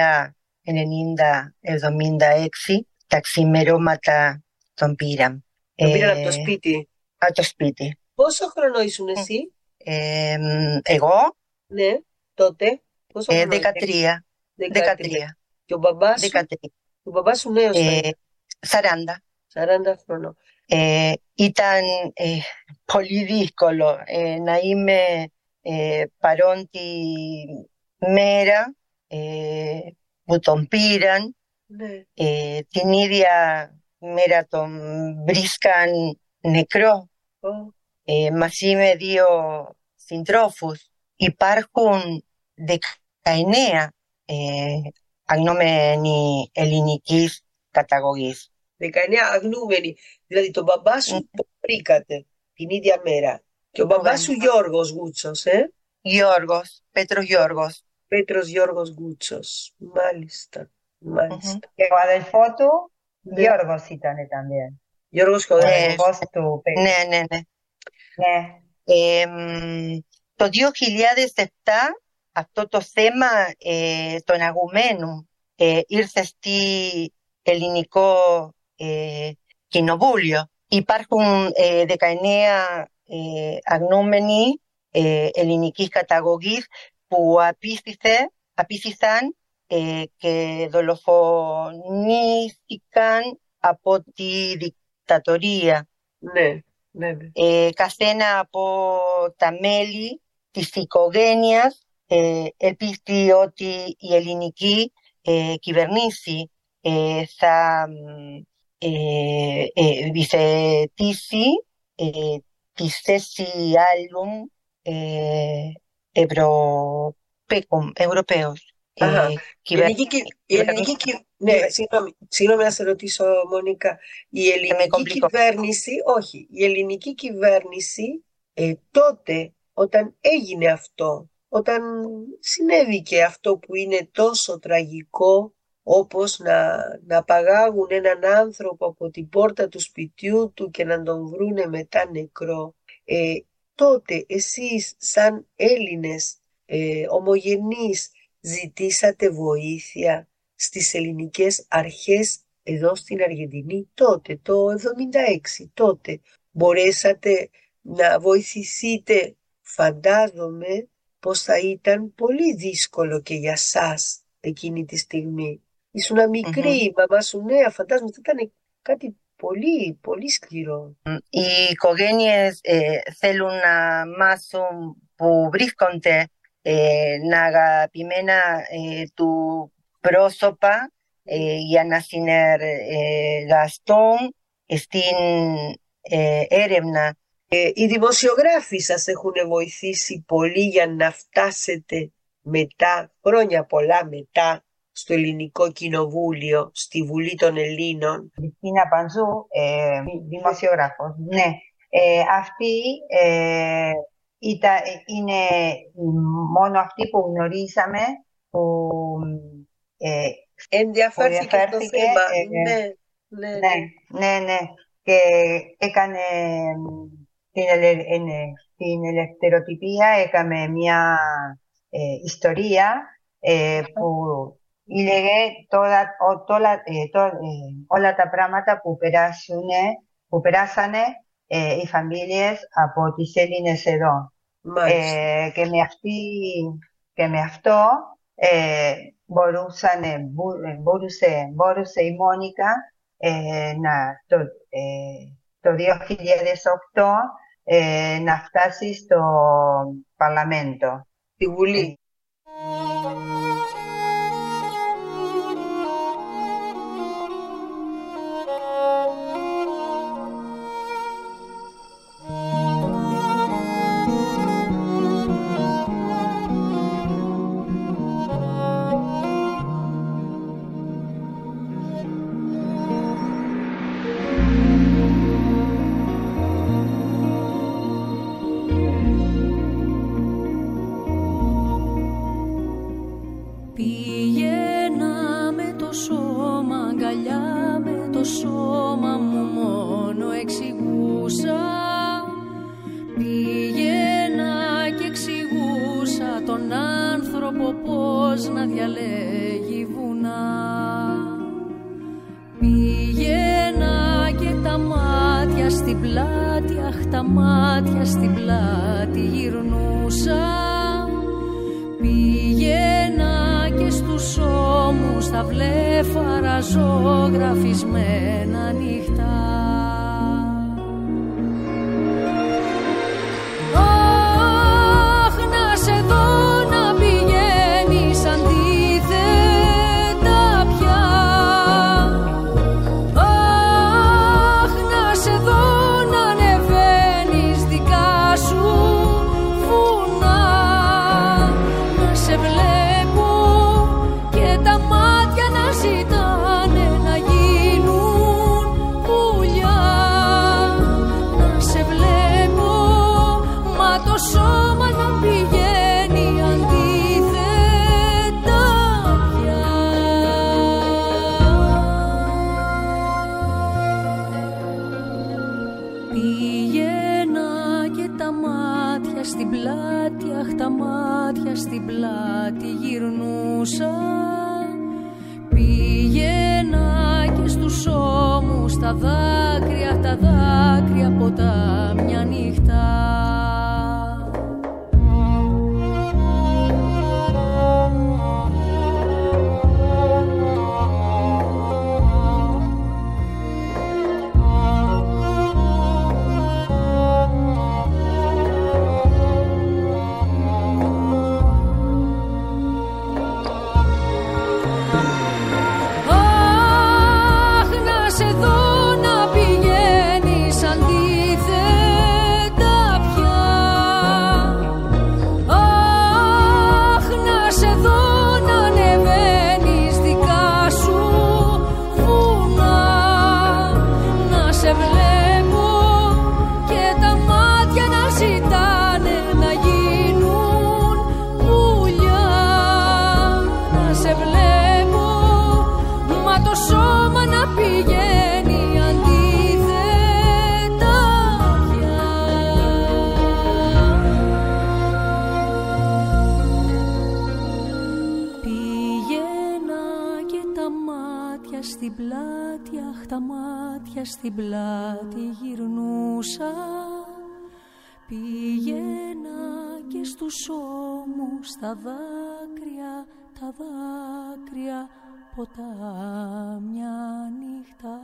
1976 τα ξημερώματα τον πήραν. τον πήραν από το σπίτι. Από το σπίτι. Πόσο χρόνο ήσουν εσύ? Εγώ Ναι, τότε. Πόσο χρόνο 13. 13. Και ο μπαμπάς σου? 13. Ο μπαμπάς σου νέος θα ήταν. 40. 40 χρονών. Ήταν πολύ δύσκολο να είμαι παρόν τη μέρα που τον πήραν. Ναι. Την ίδια μέρα τον βρίσκαν νεκρό μαζί με 2 συντρόφους. Υπάρχουν 19 αγνώμενοι ελληνικής καταγωγής. 19 αγνούμενοι. Δηλαδή τον μπαμπά σου το βρήκατε την ίδια μέρα. Και ο μπαμπάς σου Γιώργος Γούτσος, Γιώργος, Πέτρος Γιώργος. Πέτρος Γιώργος Γούτσος. Μάλιστα, μάλιστα. Και ο αδελφό του, Γιώργος ήταν también. Γιώργος και ο αδελφός του Πέτρου. Ναι. Ναι. Το 2007 αυτό το θέμα των αγουμένων ήρθε στη ελληνικό κοινοβούλιο. Υπάρχουν 19 αγνώμενοι ελληνικής καταγωγής που απίστησαν και δολοφονήθηκαν από τη δικτατορία. Ναι. Καθένα από τα μέλη της οικογένειας ελπίζει ότι η ελληνική κυβερνήση θα υιοθετήσει τη θέση άλλων Ευρωπαίους. Ναι, συγγνώμη να σε ρωτήσω, Μονίκα. Η ελληνική κυβέρνηση τότε, όταν έγινε αυτό, όταν συνέβη και αυτό που είναι τόσο τραγικό, όπως να παγάγουν έναν άνθρωπο από την πόρτα του σπιτιού του και να τον βρούνε μετά νεκρό, τότε εσείς σαν Έλληνες ομογενείς ζητήσατε βοήθεια στις ελληνικές αρχές εδώ στην Αργεντινή τότε, το 76, τότε μπορέσατε να βοηθηθείτε? Φαντάζομαι πως θα ήταν πολύ δύσκολο και για σας εκείνη τη στιγμή. Ήσουν μικρή, η μαμά σου νέα, φαντάζομαι θα ήταν κάτι πολύ, πολύ σκληρό. Οι οικογένειες θέλουν να μάθουν που βρίσκονται αγαπημένα του πρόσωπα για να συνεργαστούν στην έρευνα. Οι δημοσιογράφοι σας έχουν βοηθήσει πολύ για να φτάσετε μετά, χρόνια πολλά μετά, στο Ελληνικό Κοινοβούλιο, στη Βουλή των Ελλήνων? Κριστίνα Παντζού, δημοσιογράφος, ναι. Αυτή είναι μόνο αυτή που γνωρίζαμε, που ενδιαφέρθηκε το θέμα. Ναι. Και έκανε στην ελευθεροτυπία, έκανε μια ιστορία που έλεγε όλα τα πράγματα που περάσουν που περάσανε οι φαμίλιες από τις Έλληνες εδώ. Και με αυτό μπορούσε η Μόνικα το 2008 να φτάσει στο Παρλαμέντο. Στη Βουλή. Στην πλάτη γυρνούσα, πήγαινα και στους ώμους τα δάκρυα ποτάμια νύχτα.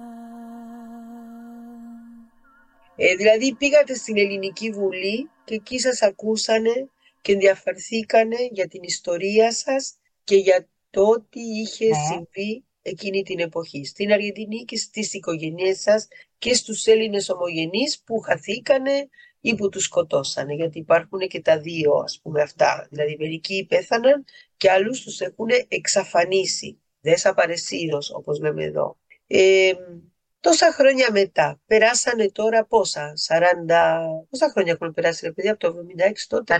Δηλαδή πήγατε στην Ελληνική Βουλή και εκεί σας ακούσανε και ενδιαφερθήκανε για την ιστορία σας και για το ότι είχε συμβεί εκείνη την εποχή στην Αργεντινή και στις οικογένειές σας και στους Έλληνες ομογενείς που χαθήκανε ή που τους σκοτώσανε, γιατί υπάρχουν και τα δύο αυτά, δηλαδή μερικοί πέθαναν και άλλους τους έχουν εξαφανίσει, desaparecidos όπως λέμε εδώ. Τόσα χρόνια μετά, περάσανε τώρα πόσα, 40, πόσα χρόνια έχουν περάσει ρε παιδιά από το 76 τότε?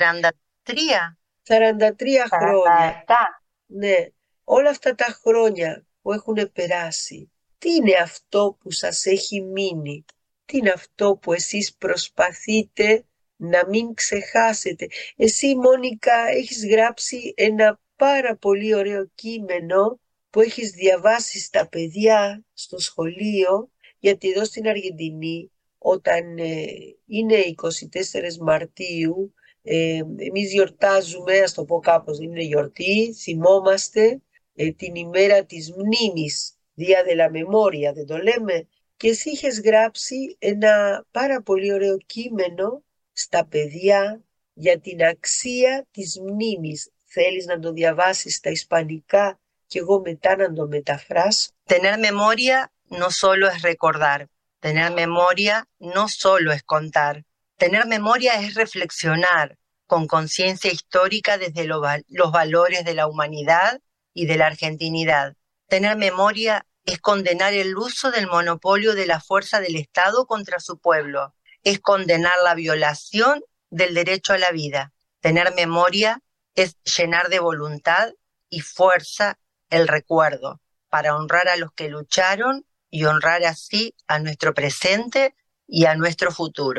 43 χρόνια. Ναι, όλα αυτά τα χρόνια που έχουν περάσει, τι είναι αυτό που σας έχει μείνει, τι είναι αυτό που εσείς προσπαθείτε να μην ξεχάσετε? Εσύ Μόνικα έχεις γράψει ένα πάρα πολύ ωραίο κείμενο που έχεις διαβάσει στα παιδιά στο σχολείο γιατί εδώ στην Αργεντινή όταν είναι 24 Μαρτίου εμείς γιορτάζουμε, ας το πω κάπως, είναι γιορτή, θυμόμαστε την ημέρα της μνήμης, Día de la Memoria, δεν το λέμε, και εσύ είχες γράψει ένα πάρα πολύ ωραίο κείμενο στα παιδιά για την αξία της μνήμης. Θέλεις να το διαβάσεις στα ισπανικά και εγώ μετά να το μεταφράσω? Tener memoria no solo es recordar. Tener memoria no solo es contar. Tener memoria es reflexionar con conciencia histórica desde los valores de la humanidad y de la argentinidad. Tener memoria es condenar el uso del monopolio de la fuerza del Estado contra su pueblo. Es condenar la violación del derecho a la vida. Tener memoria es llenar de voluntad y fuerza el recuerdo para honrar a los que lucharon y honrar así a nuestro presente y a nuestro futuro.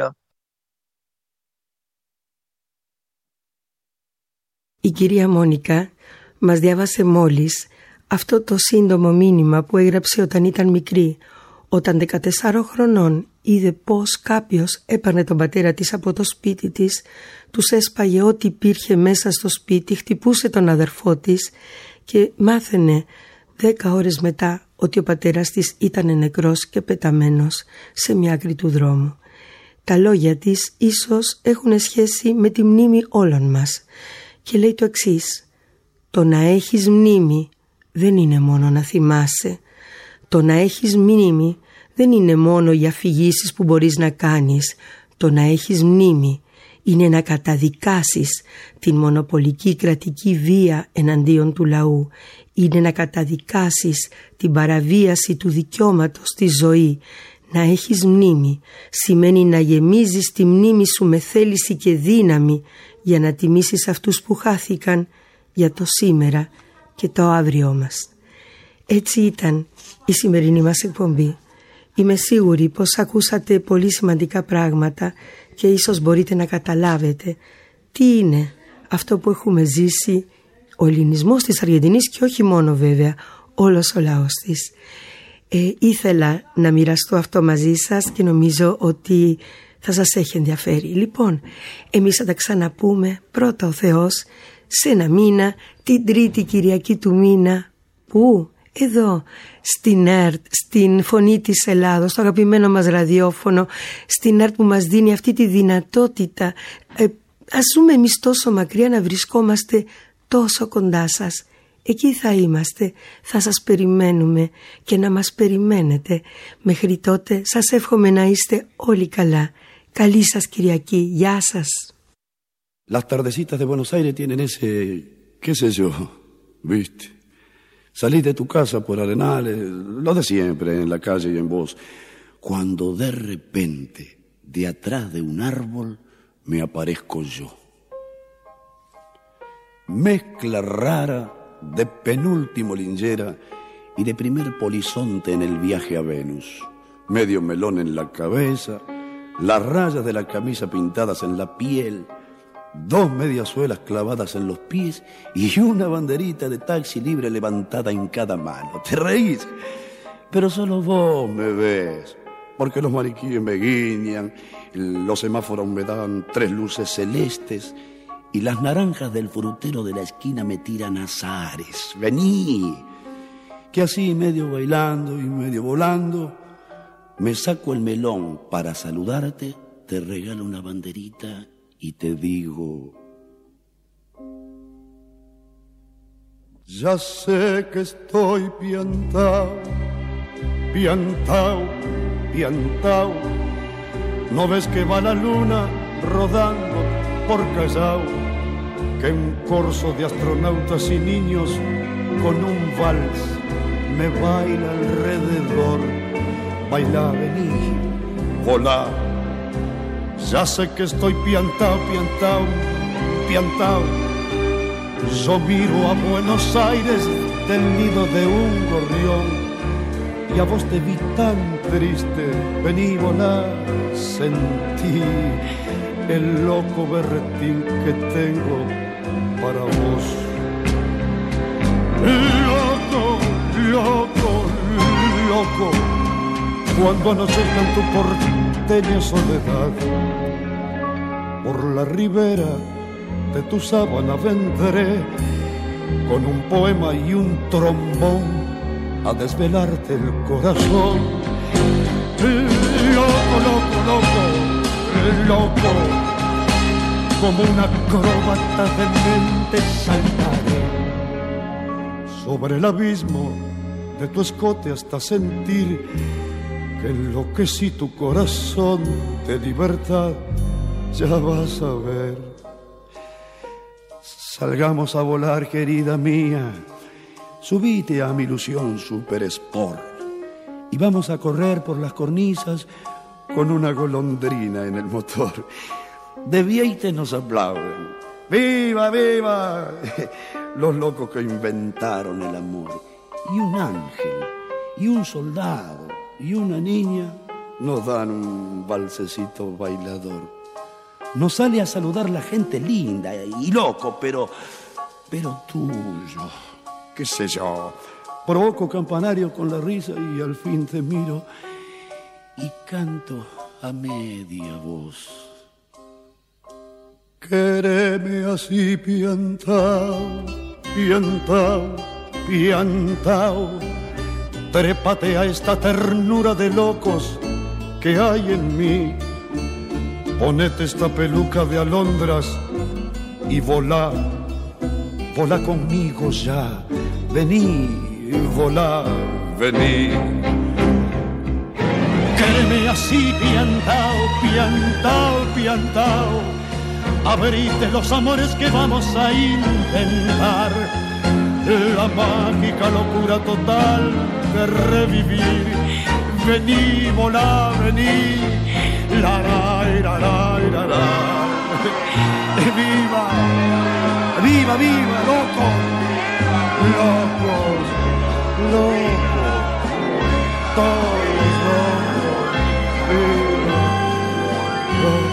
Η κυρία Μόνικα μας διάβασε μόλις αυτό το σύντομο μήνυμα που έγραψε όταν ήταν μικρή, όταν 14 χρονών είδε πως κάποιος έπαιρνε τον πατέρα της από το σπίτι της, τους έσπαγε ό,τι υπήρχε μέσα στο σπίτι, χτυπούσε τον αδερφό της και μάθαινε 10 ώρες μετά ότι ο πατέρας της ήταν νεκρός και πεταμένος σε μια άκρη του δρόμου. Τα λόγια της ίσως έχουν σχέση με τη μνήμη όλων μας και λέει το εξής: το να έχεις μνήμη δεν είναι μόνο να θυμάσαι. Το να έχεις μνήμη δεν είναι μόνο οι αφηγήσεις που μπορείς να κάνεις. Το να έχεις μνήμη είναι να καταδικάσεις την μονοπολική κρατική βία εναντίον του λαού. Είναι να καταδικάσεις την παραβίαση του δικαιώματος στη ζωή. Να έχεις μνήμη σημαίνει να γεμίζεις τη μνήμη σου με θέληση και δύναμη για να τιμήσεις αυτούς που χάθηκαν για το σήμερα και το αύριό μας. Έτσι ήταν η σημερινή μας εκπομπή. Είμαι σίγουρη πως ακούσατε πολύ σημαντικά πράγματα και ίσως μπορείτε να καταλάβετε τι είναι αυτό που έχουμε ζήσει, ο ελληνισμός της Αργεντινής και όχι μόνο βέβαια, όλος ο λαός της. Ήθελα να μοιραστώ αυτό μαζί σας και νομίζω ότι θα σας έχει ενδιαφέρει. Λοιπόν, εμείς θα τα ξαναπούμε πρώτα ο Θεός σε ένα μήνα, την Τρίτη Κυριακή του μήνα. Πού? Εδώ, στην ΕΡΤ, στην Φωνή της Ελλάδος, στο αγαπημένο μας ραδιόφωνο, στην ΕΡΤ που μας δίνει αυτή τη δυνατότητα. Ας ζούμε εμείς τόσο μακριά να βρισκόμαστε τόσο κοντά σας. Εκεί θα είμαστε, θα σας περιμένουμε και να μας περιμένετε. Μέχρι τότε σας εύχομαι να είστε όλοι καλά. Καλή σας Κυριακή, γεια σας. Las tardecitas de Buenos Aires tienen ese, qué sé yo, viste. Salís de tu casa por Arenales, lo de siempre, en la calle y en vos. Cuando de repente, de atrás de un árbol, me aparezco yo. Mezcla rara de penúltimo lingera y de primer polizonte en el viaje a Venus. Medio melón en la cabeza, las rayas de la camisa pintadas en la piel, 2 mediasuelas clavadas en los pies y una banderita de taxi libre levantada en cada mano. ¿Te reís? Pero solo vos me ves, porque los maniquíes me guiñan, los semáforos me dan 3 luces celestes y las naranjas del frutero de la esquina me tiran azares. Vení, que así medio bailando y medio volando, me saco el melón para saludarte, te regalo una banderita y te digo: ya sé que estoy piantao, piantao, piantao. ¿No ves que va la luna rodando por Callao? Que un corso de astronautas y niños con un vals me baila alrededor. Baila, vení, volá. Ya sé que estoy piantao, piantao, piantao. Yo miro a Buenos Aires del nido de un gorrión y a vos te vi tan triste. Vení, volá, sentí el loco berretín que tengo para vos. Loco, loco, loco, cuando anochezca en tu porteña soledad. Por la ribera de tu sábana vendré con un poema y un trombón a desvelarte el corazón. Loco, loco, loco, loco, como una acróbata de mente saltaré sobre el abismo de tu escote hasta sentir que enloquecí tu corazón de libertad. Ya vas a ver. Salgamos a volar, querida mía. Subite a mi ilusión Super Sport y vamos a correr por las cornisas con una golondrina en el motor. De Vieite nos aplauden. ¡Viva, viva! Los locos que inventaron el amor. Y un ángel, y un soldado, y una niña nos dan un valsecito bailador. Nos sale a saludar la gente linda y loco, pero tuyo. Qué sé yo, provoco campanario con la risa y al fin te miro y canto a media voz. Quéreme así piantao, piantao, piantao, trépate a esta ternura de locos que hay en mí. Ponete esta peluca de alondras y volá, volá conmigo ya. Vení, volá, vení. Quéreme así, piantao, piantao, piantao. Abrite los amores que vamos a intentar. La mágica locura total de revivir. Vení, volá, vení. La, la, la, la, la, la. ¡Viva! ¡Viva, viva, loco! Locos, locos, todos locos, viva, locos.